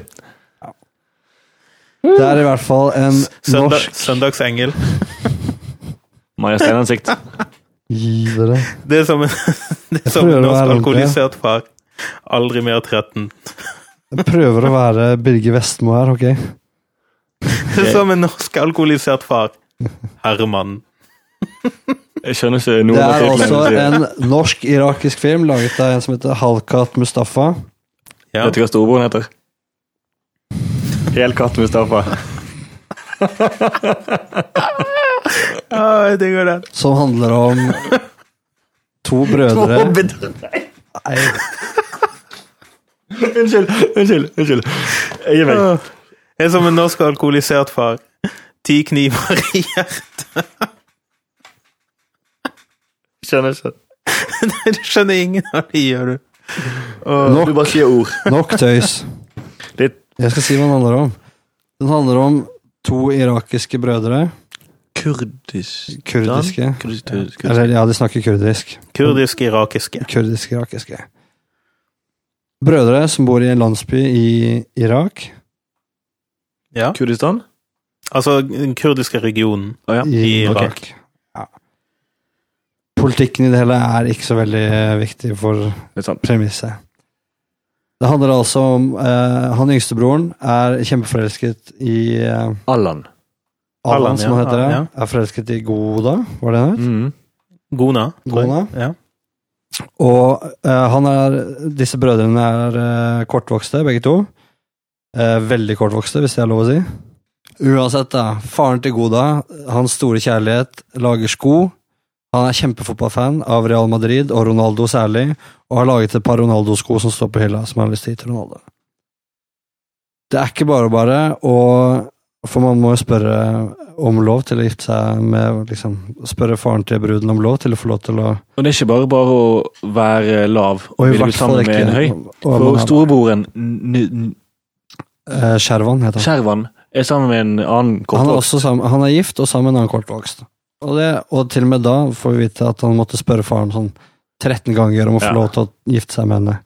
S3: Det er i hvert fall en
S2: Søndag,
S3: norsk...
S2: Søndagsengel.
S4: Maja Steinansikt.
S3: Gi dere.
S2: Det er som en, det er som en norsk alkoholisert far. Aldri mer tretten.
S3: Jeg prøver å være Birger Vestmo her, ok?
S2: Det er som en norsk alkoholisert far. Herman.
S4: Jeg skjønner ikke noe.
S3: Det er også en norsk-irakisk film laget av en som heter Halkat Mustafa.
S4: Ja. Vet du hva storebroren heter? Helkatt Mustafa.
S2: Ja, jeg digger det.
S3: Som handler om to brødre. Nei.
S4: Unnskyld, unnskyld, unnskyld. Jeg er meg.
S2: Jeg er som en norsk alkoholisert far. Ti kniver i hjertet.
S4: Skjønner ikke.
S2: Du skjønner ingen av det, gjør du.
S4: Og nok, du bare sier ord.
S3: Nok tøys.
S4: Litt.
S3: Jeg skal si hva den handler om. Den handler om to irakiske brødre.
S4: Kurdisk.
S3: Kurdiske.
S4: Kurdisk, kurdisk.
S3: Eller, ja, de snakker kurdisk.
S2: Kurdisk-irakiske.
S3: Kurdisk-irakiske. Brødre som bor i en landsby i Irak.
S2: Ja.
S4: Kurdistan?
S2: Altså den kurdiske regionen
S3: oh, ja. i Irak. Okay. Ja. Politikken i det hele er ikke så veldig viktig for premisset. Det handler altså om uh, han yngste broren er kjempeforelsket i uh,
S4: Allan.
S3: Allan,
S2: Allan
S3: som
S2: ja.
S3: han heter det.
S2: Ja.
S3: Er forelsket i Goda, var det det?
S4: Mm.
S2: Gona.
S3: Gona.
S2: Ja.
S3: Og uh, han er, disse brødrene er uh, kortvokste, begge to. Uh, veldig kortvokste, hvis det er lov å si. Uansett da, faren til Goda, hans store kjærlighet, lager sko. Han er kjempefotballfan av Real Madrid og Ronaldo særlig, og har laget et par Ronaldo-sko som står på hylla, som han har lyst til Ronaldo. Det er ikke bare bare, og For man må jo spørre om lov til å gifte seg med, liksom, spørre faren til bruden om lov til å få lov til å...
S4: Og det er ikke bare bare å være lav og ville bli sammen med en høy. For storebroren
S3: eh, Skjervan heter han.
S4: Skjervan er sammen med en annen kortvokst.
S3: Han er også sammen, han er gift og sammen med en annen kortvokst. Og, det, og til og med da får vi vite at han måtte spørre faren sånn tretten ganger om å få ja. lov til å gifte seg med henne.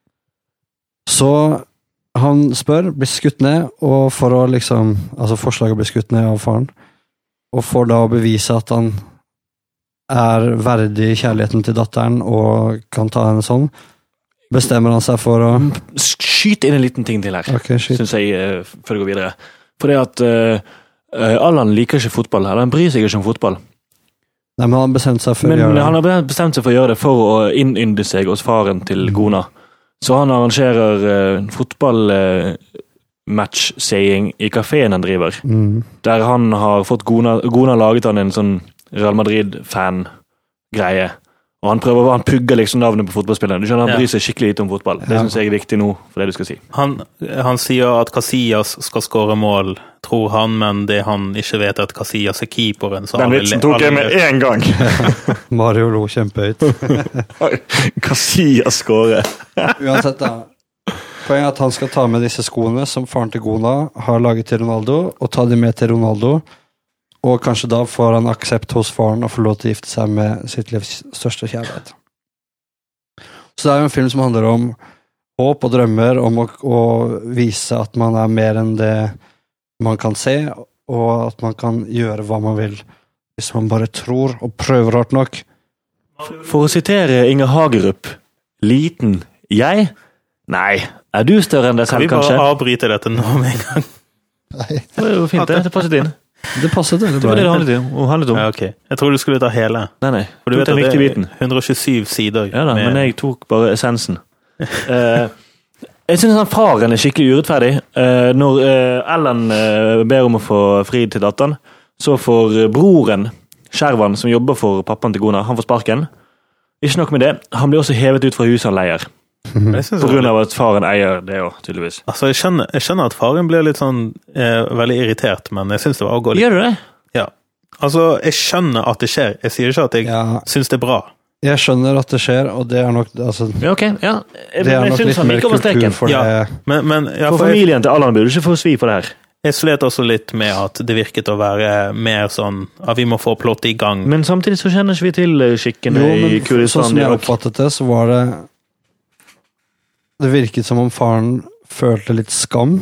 S3: Så... Han spør, blir skutt ned, og for å liksom, altså forslaget blir skutt ned av faren, og for da å bevise at han er verdig kjærligheten til datteren, og kan ta henne sånn, bestemmer han seg for å...
S4: Skyt inn en liten ting til her,
S3: okay,
S4: synes jeg, uh, før det går videre. For det at uh, uh, Allan liker ikke fotball, eller han bryr seg ikke om fotball.
S3: Nei, men han bestemte seg for
S4: men,
S3: å gjøre det.
S4: Han har bestemt seg for å gjøre det for å innynde seg hos faren til Gona. Så han arrangerer uh, fotballmatch-seing uh, i kaféen han driver.
S3: Mm.
S4: Der han har fått Gona, Gona laget han en sånn Real Madrid-fan-greie. Og han prøver, han pugger liksom navnet på fotballspilleren. Du skjønner, han bryr seg skikkelig litt om fotball. Det synes jeg er viktig nå, for det du skal si.
S2: Han, han sier at Casillas skal skåre mål, tror han, men det han ikke vet er at Casillas er keeperen.
S4: Den vitsen tok jeg med en gang.
S3: Mario lo kjempehøyt.
S4: Casillas skårer.
S3: Uansett da, poenget er at han skal ta med disse skoene som faren til Gona har laget til Ronaldo, og ta dem med til Ronaldo, og kanskje da får han aksept hos faren og får lov til å gifte seg med sitt livs største kjærlighet. Så det er jo en film som handler om håp og drømmer, om å, å vise at man er mer enn det man kan se, og at man kan gjøre hva man vil, hvis man bare tror og prøver hardt nok.
S4: For å sitere Inger Hagerup, liten jeg? Nei, er du større enn deg selv, kanskje?
S2: Kan vi bare avbryte dette nå med en gang?
S3: Nei.
S4: Det var jo fint, det, det passet inn.
S3: Det passet veldig bra.
S4: Det var det det handlet om. handlet om.
S2: Ja, ok. Jeg tror du skulle ta hele.
S4: Nei, nei.
S2: For du vet at det er hundre og tjuesyv sider.
S4: Ja da, med... men jeg tok bare essensen. uh, jeg synes han faren er skikkelig urettferdig. Uh, når uh, Ellen uh, ber om å få fri til datteren, så får broren, Skjervan, som jobber for pappaen til Gona, han får sparken. Ikke nok med det, han blir også hevet ut fra huset han leier. På grunn av at faren eier det jo, tydeligvis.
S2: Altså, jeg skjønner, jeg skjønner at faren blir litt sånn eh, veldig irritert, men jeg synes det var å gå litt...
S4: Gjør du det?
S2: Ja. Altså, jeg skjønner at det skjer. Jeg sier ikke at jeg ja. synes det er bra.
S3: Jeg skjønner at det skjer, og det er nok... Altså,
S4: ja, ok, ja. Jeg,
S3: det er nok litt mer kultur for det.
S2: Ja, men, men, ja,
S4: for, for familien jeg, til Allan burde ikke få svi for det her.
S2: Jeg slet også litt med at det virket å være mer sånn at vi må få plottet i gang.
S4: Men samtidig så kjenner ikke vi til skikkene jo, i Kurdistan.
S3: Sånn som jeg oppfattet det, så var det... Det virket som om faren følte litt skam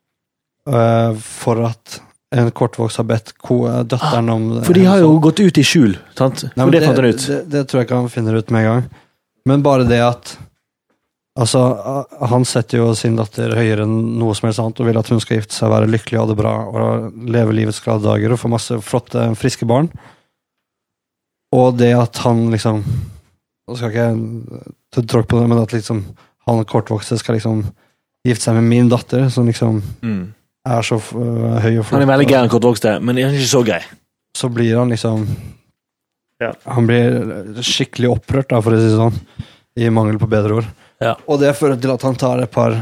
S3: uh, for at en kortvokst har bedt døtteren om...
S4: For de har jo gått ut i skjul, sant?
S3: Nei,
S4: for det,
S3: det
S4: fant han ut.
S3: Det, det tror jeg ikke han finner ut med en gang. Men bare det at... Altså, han setter jo sin datter høyere enn noe som helst annet, og vil at hun skal gifte seg, være lykkelig, ha det bra, og leve livets glade dager, og få masse flotte, friske barn. Og det at han liksom... Nå skal ikke jeg tråkke på det, men at liksom... Han kortvokste skal liksom gifte seg med min datter, som liksom mm. er så uh, høy og flott.
S4: Han er veldig gæren kortvokste, men han er ikke så grei.
S3: Så blir han liksom...
S4: Ja.
S3: Han blir skikkelig opprørt, da, for å si det sånn, i mangel på bedre ord.
S2: Ja.
S3: Og det fører til at han tar et par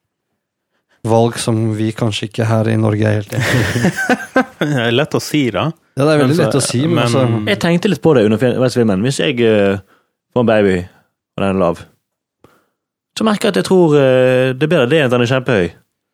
S3: valg som vi kanskje ikke her i Norge er helt enig.
S2: Det er lett å si, da.
S3: Ja, det er veldig men, lett å si, men, men altså...
S4: Jeg tenkte litt på det under filmen. Hvis jeg uh, får en baby, og den er lav, så merker jeg at jeg tror uh, det er bedre det enn at den er kjempehøy.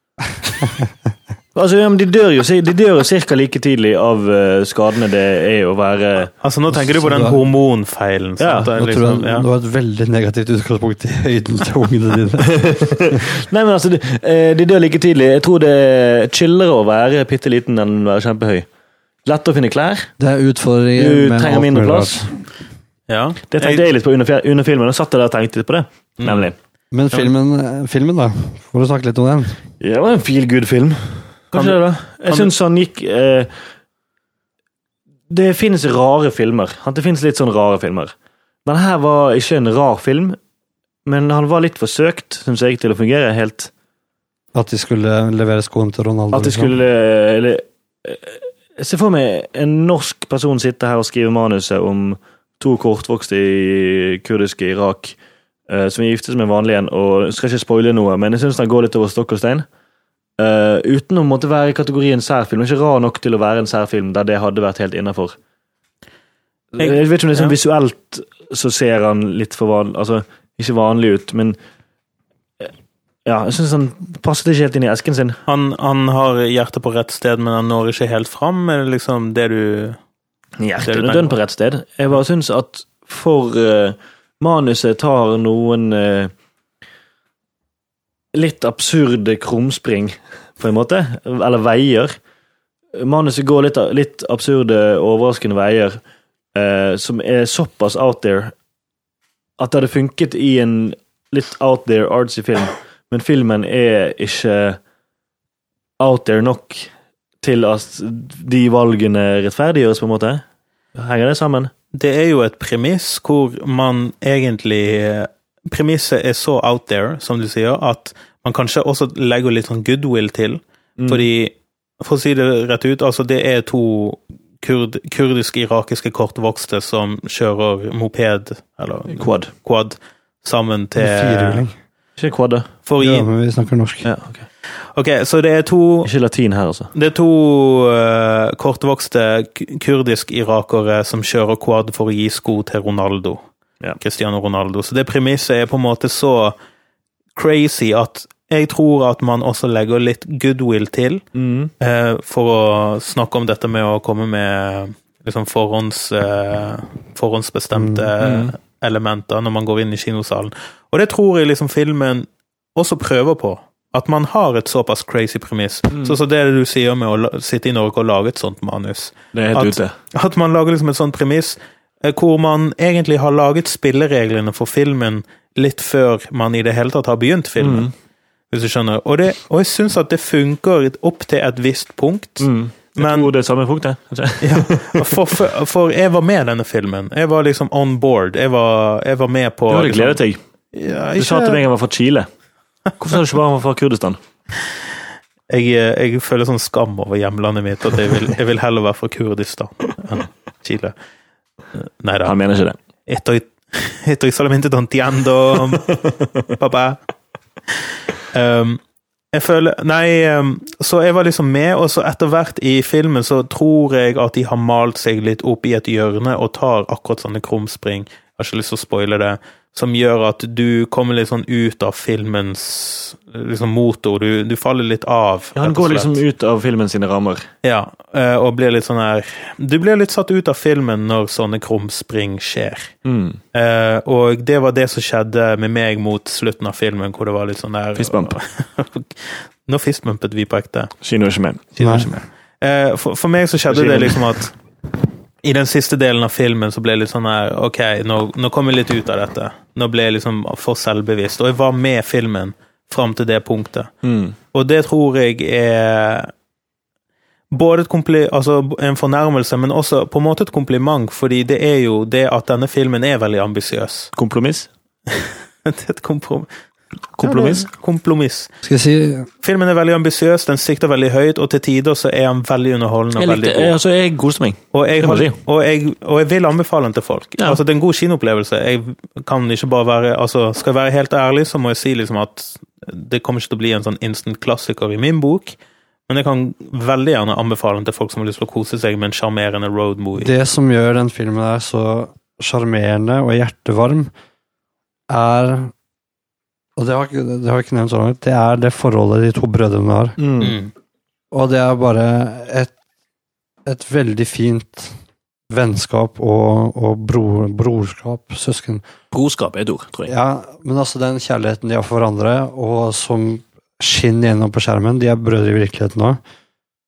S4: Altså, ja, men de dør jo de dør jo cirka like tidlig av uh, skadene det er å være...
S2: Altså, nå tenker du på den hormonfeilen.
S4: Ja,
S3: nå
S2: liksom,
S3: tror jeg ja. Du har et veldig negativt utgangspunkt i høyden til ungene dine.
S4: Nei, men altså, de, de dør like tidlig. Jeg tror det er chillere å være pitteliten enn å være kjempehøy. Lett å finne klær.
S3: Det er utfordringer.
S4: Du trenger mindre plass.
S2: Ja.
S4: Det tenkte jeg litt på under, under filmen, og satt jeg der og tenkte litt på det. Mm. Nemlig.
S3: Men filmen, filmen da? Får du snakke litt om den?
S4: Ja, det var en feel-good-film. Kanskje det da? Jeg synes han gikk... Eh, det finnes rare filmer. Det finnes litt sånn rare filmer. Men her var ikke en rar film, men han var litt forsøkt, synes jeg, til å fungere helt...
S3: At de skulle levere skoen til Ronaldo?
S4: At de skulle... Eller, jeg ser for meg en norsk person sitte her og skrive manuset om to kortvokste i kurdiske Irak, som er gifte som en vanlig en, og skal ikke spoile noe, men jeg synes den går litt over stokk og stein. uh, uten å måtte være i kategorien særfilm. Ikke rar nok til å være en særfilm der det hadde vært helt innenfor. Jeg, jeg vet ikke om det er sånn ja. Visuelt så ser han litt for vanlig, altså ikke vanlig ut, men ja, jeg synes han passet ikke helt inn i esken sin.
S2: Han, han har hjertet på rett sted, men han når ikke helt frem, eller liksom det du...
S4: Hjertet er dønn på rett sted. Jeg bare synes at for uh, manuset tar noen uh, litt absurde krumspring, på en måte, eller veier. Manuset går litt, litt absurde, overraskende veier, uh, som er såpass out there, at det hadde funket i en litt out there artsy film, men filmen er ikke out there nok til at de valgene rettferdiggjøres på en måte. Henger det sammen?
S2: Det er jo et premiss hvor man egentlig, premisset er så out there, som du sier, at man kanskje også legger litt sånn goodwill til, mm. fordi, for å si det rett ut, altså det er to kurd, kurdisk-irakiske kortvokste som kjører moped, eller
S4: quad,
S2: quad sammen til...
S3: Firehjuling.
S4: Ikke quad,
S3: for ja, men vi snakker norsk.
S4: Ja, ok.
S2: Ok, så det er to...
S4: Ikke latin her, altså.
S2: Det er to uh, kortvokste kurdisk-irakere som kjører quad for å gi sko til Ronaldo. Ja. Cristiano Ronaldo. Så det premisset er på en måte så crazy at jeg tror at man også legger litt goodwill til mm. uh, for å snakke om dette med å komme med liksom forhånds, uh, forhåndsbestemte mm. Mm. elementer når man går inn i kinosalen. Og det tror jeg liksom filmen også prøver på. At man har et såpass crazy premiss. Mm. Så, så det er det du sier med å sitte i Norge og lage et sånt manus.
S4: Det er helt
S2: at,
S4: ute.
S2: At man lager liksom et sånt premiss hvor man egentlig har laget spillereglene for filmen litt før man i det hele tatt har begynt filmen. Mm. Hvis du skjønner. Og, det, og jeg synes at det funker opp til et visst punkt.
S4: Mm. Jeg men, tror det er samme punkt, det.
S2: ja, for, for, for jeg var med i denne filmen. Jeg var liksom on board. Jeg var, jeg var med på...
S4: Du hadde gledet deg.
S2: Ja,
S4: du sa til meg at jeg var fra Chile. Hvorfor sa du ikke bare han var fra Kurdistan?
S2: Jeg, jeg føler sånn skam over hjemlandet mitt, at jeg vil, jeg vil heller være fra Kurdistan enn Chile. Neida.
S4: Han mener ikke det.
S2: Estoy, estoy solamente tonteando, pappa. Um, jeg føler, nei, um, så jeg var liksom med, og så etter hvert i filmen så tror jeg at de har malt seg litt opp i et hjørne og tar akkurat sånne krumspring. Jeg har ikke lyst til å spoile det, som gjør at du kommer litt sånn ut av filmens liksom motor, du, du faller litt av.
S4: Ja, han går liksom ut av filmen sine rammer.
S2: Ja, og blir litt sånn her, du blir litt satt ut av filmen når sånne krumspring skjer. Mm. Og det var det som skjedde med meg mot slutten av filmen, hvor det var litt sånn der...
S4: Fistbump.
S2: Nå fistbumpet vi på ekte.
S4: Kino ikke med.
S2: Kino ikke med. For, for meg så skjedde det liksom at i den siste delen av filmen så ble jeg litt sånn her, ok, nå, nå kom jeg litt ut av dette. Nå ble jeg liksom for selvbevisst. Og jeg var med filmen frem til det punktet. Mm. Og det tror jeg er både et kompli- altså en fornærmelse, men også på en måte et kompliment, fordi det er jo det at denne filmen er veldig ambisiøs.
S4: Kompromiss?
S2: Det er et kompromiss.
S4: Kompromiss?
S2: Ja, kompromiss.
S3: Skal jeg si...
S2: Filmen er veldig ambisiøs, den sikter veldig høyt, og til tider så er han veldig underholdende og
S4: jeg
S2: veldig
S4: likte,
S2: god.
S4: Altså, jeg koser meg.
S2: Og jeg, har, og, jeg, og jeg vil anbefale den til folk. Ja. Altså, det er en god kinoopplevelse. Jeg kan ikke bare være, altså, skal jeg være helt ærlig, så må jeg si liksom at det kommer ikke til å bli en sånn instant klassiker i min bok, men jeg kan veldig gjerne anbefale den til folk som har lyst til å kose seg med en charmerende road movie.
S3: Det som gjør den filmen der så charmerende og hjertevarm, er... Og det har, det har jeg ikke nevnt sånn, det er det forholdet de to brødrene har. Mm. Og det er bare et, et veldig fint vennskap og, og bror, brorskap, søsken.
S4: Brorskap er et ord, tror jeg.
S3: Ja, men altså den kjærligheten de har for hverandre, og som skinner gjennom på skjermen, de er brødre i virkeligheten også,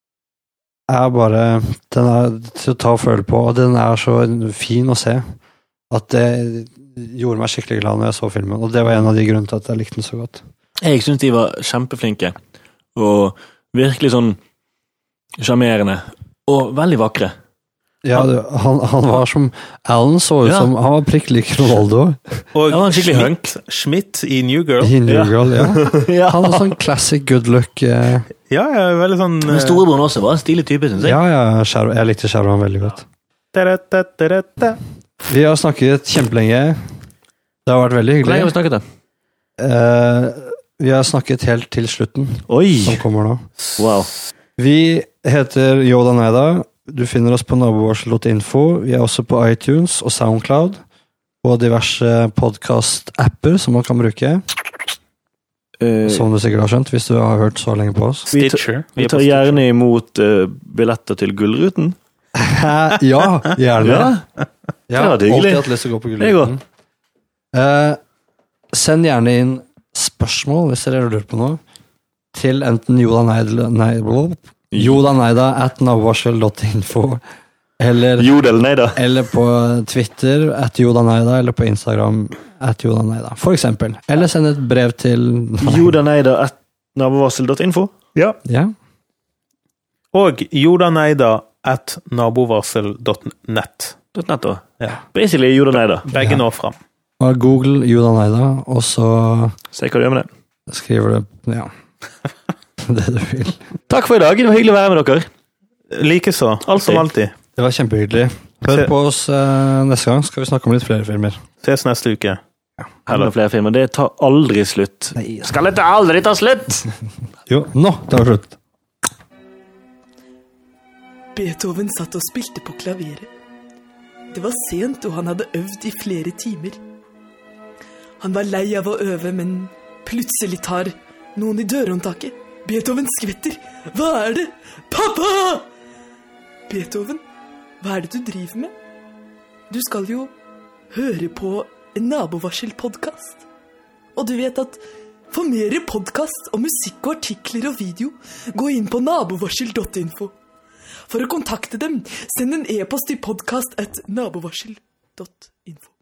S3: er bare, den er til å ta og føle på, og den er så fin å se, at det gjorde meg skikkelig glad når jeg så filmen, og det var en av de grunnene til at jeg likte den så godt.
S4: Jeg synes de var kjempeflinke, og virkelig sånn charmerende, og veldig vakre.
S3: Ja, det, han, han var som Alan så ut ja. som, han var prikk lik Ronaldo.
S2: Og
S4: han var skikkelig Schmidt,
S2: Schmidt i New Girl.
S3: I New
S2: ja.
S3: Girl, ja. ja. Han var sånn classic good look. Eh.
S2: Ja, ja, veldig sånn...
S4: Men storebroren også var en stilig type, synes jeg.
S3: Ja, ja, Sharon, jeg likte Sharon veldig godt.
S2: Da, da, da, da, da.
S3: Vi har snakket kjempelenge. Det har vært veldig hyggelig.
S4: Hvor lenge har vi snakket da?
S3: Uh, vi har snakket helt til slutten,
S4: Oi!
S3: som kommer nå.
S4: Wow.
S3: Vi heter Yoda Neida. Du finner oss på nabovarsel punktum info. Vi er også på iTunes og SoundCloud, og diverse podcast-apper som man kan bruke.
S4: Uh,
S3: Som du sikkert har skjønt, hvis du har hørt så lenge på oss.
S4: vi,
S2: Stitcher.
S4: vi tar gjerne imot uh, billetter til Gullruten.
S3: Ja, gjerne.
S4: Ja.
S3: Jeg har
S4: Det var hyggelig.
S3: alltid hatt lyst til å gå på
S4: Det er
S3: Gullruten. Eh, send gjerne inn spørsmål, hvis dere lurer på noe, til enten jodaneida, nei, jodaneida at nabovarsel punktum info, eller,
S4: Jodel, nei da.
S3: eller på Twitter at jodaneida, eller på Instagram at jodaneida, for eksempel. Eller send et brev til...
S4: Jodaneida at nabovarsel punktum info. Ja.
S3: Ja,
S2: Og jodaneida at nabovarsel punktum net.
S4: .net da.
S2: Ja.
S4: Basically Jodaneida.
S2: Begge
S3: Ja.
S2: når frem.
S3: og Google jodaneida, og så
S4: Se hva du gjør med det.
S3: skriver du, ja, det du vil.
S4: Takk for i dag. Det var hyggelig å være med dere.
S2: Likeså, alt som alltid.
S3: Det var kjempehyggelig. Hør
S2: Se-
S3: på oss eh, neste gang, skal vi snakke om litt flere filmer.
S2: Ses neste uke.
S4: Enda flere filmer. Det tar aldri slutt.
S3: Nei,
S4: Skal det aldri ta slutt?
S3: Jo, nå, det var slutt.
S1: Beethoven satt og spilte på klaveret. Det var sent, og han hadde øvd i flere timer. Han var lei av å øve, men plutselig tar noen i dørhåndtaket. Beethoven skvetter. Hva er det? Pappa! Beethoven, hva er det du driver med? Du skal jo høre på en nabovarsel-podcast. Og du vet at for mer podcast og musikk og artikler og video, gå inn på nabovarsel punktum info. For å kontakte dem, send en e-post til podcast at nabovarsel punktum info.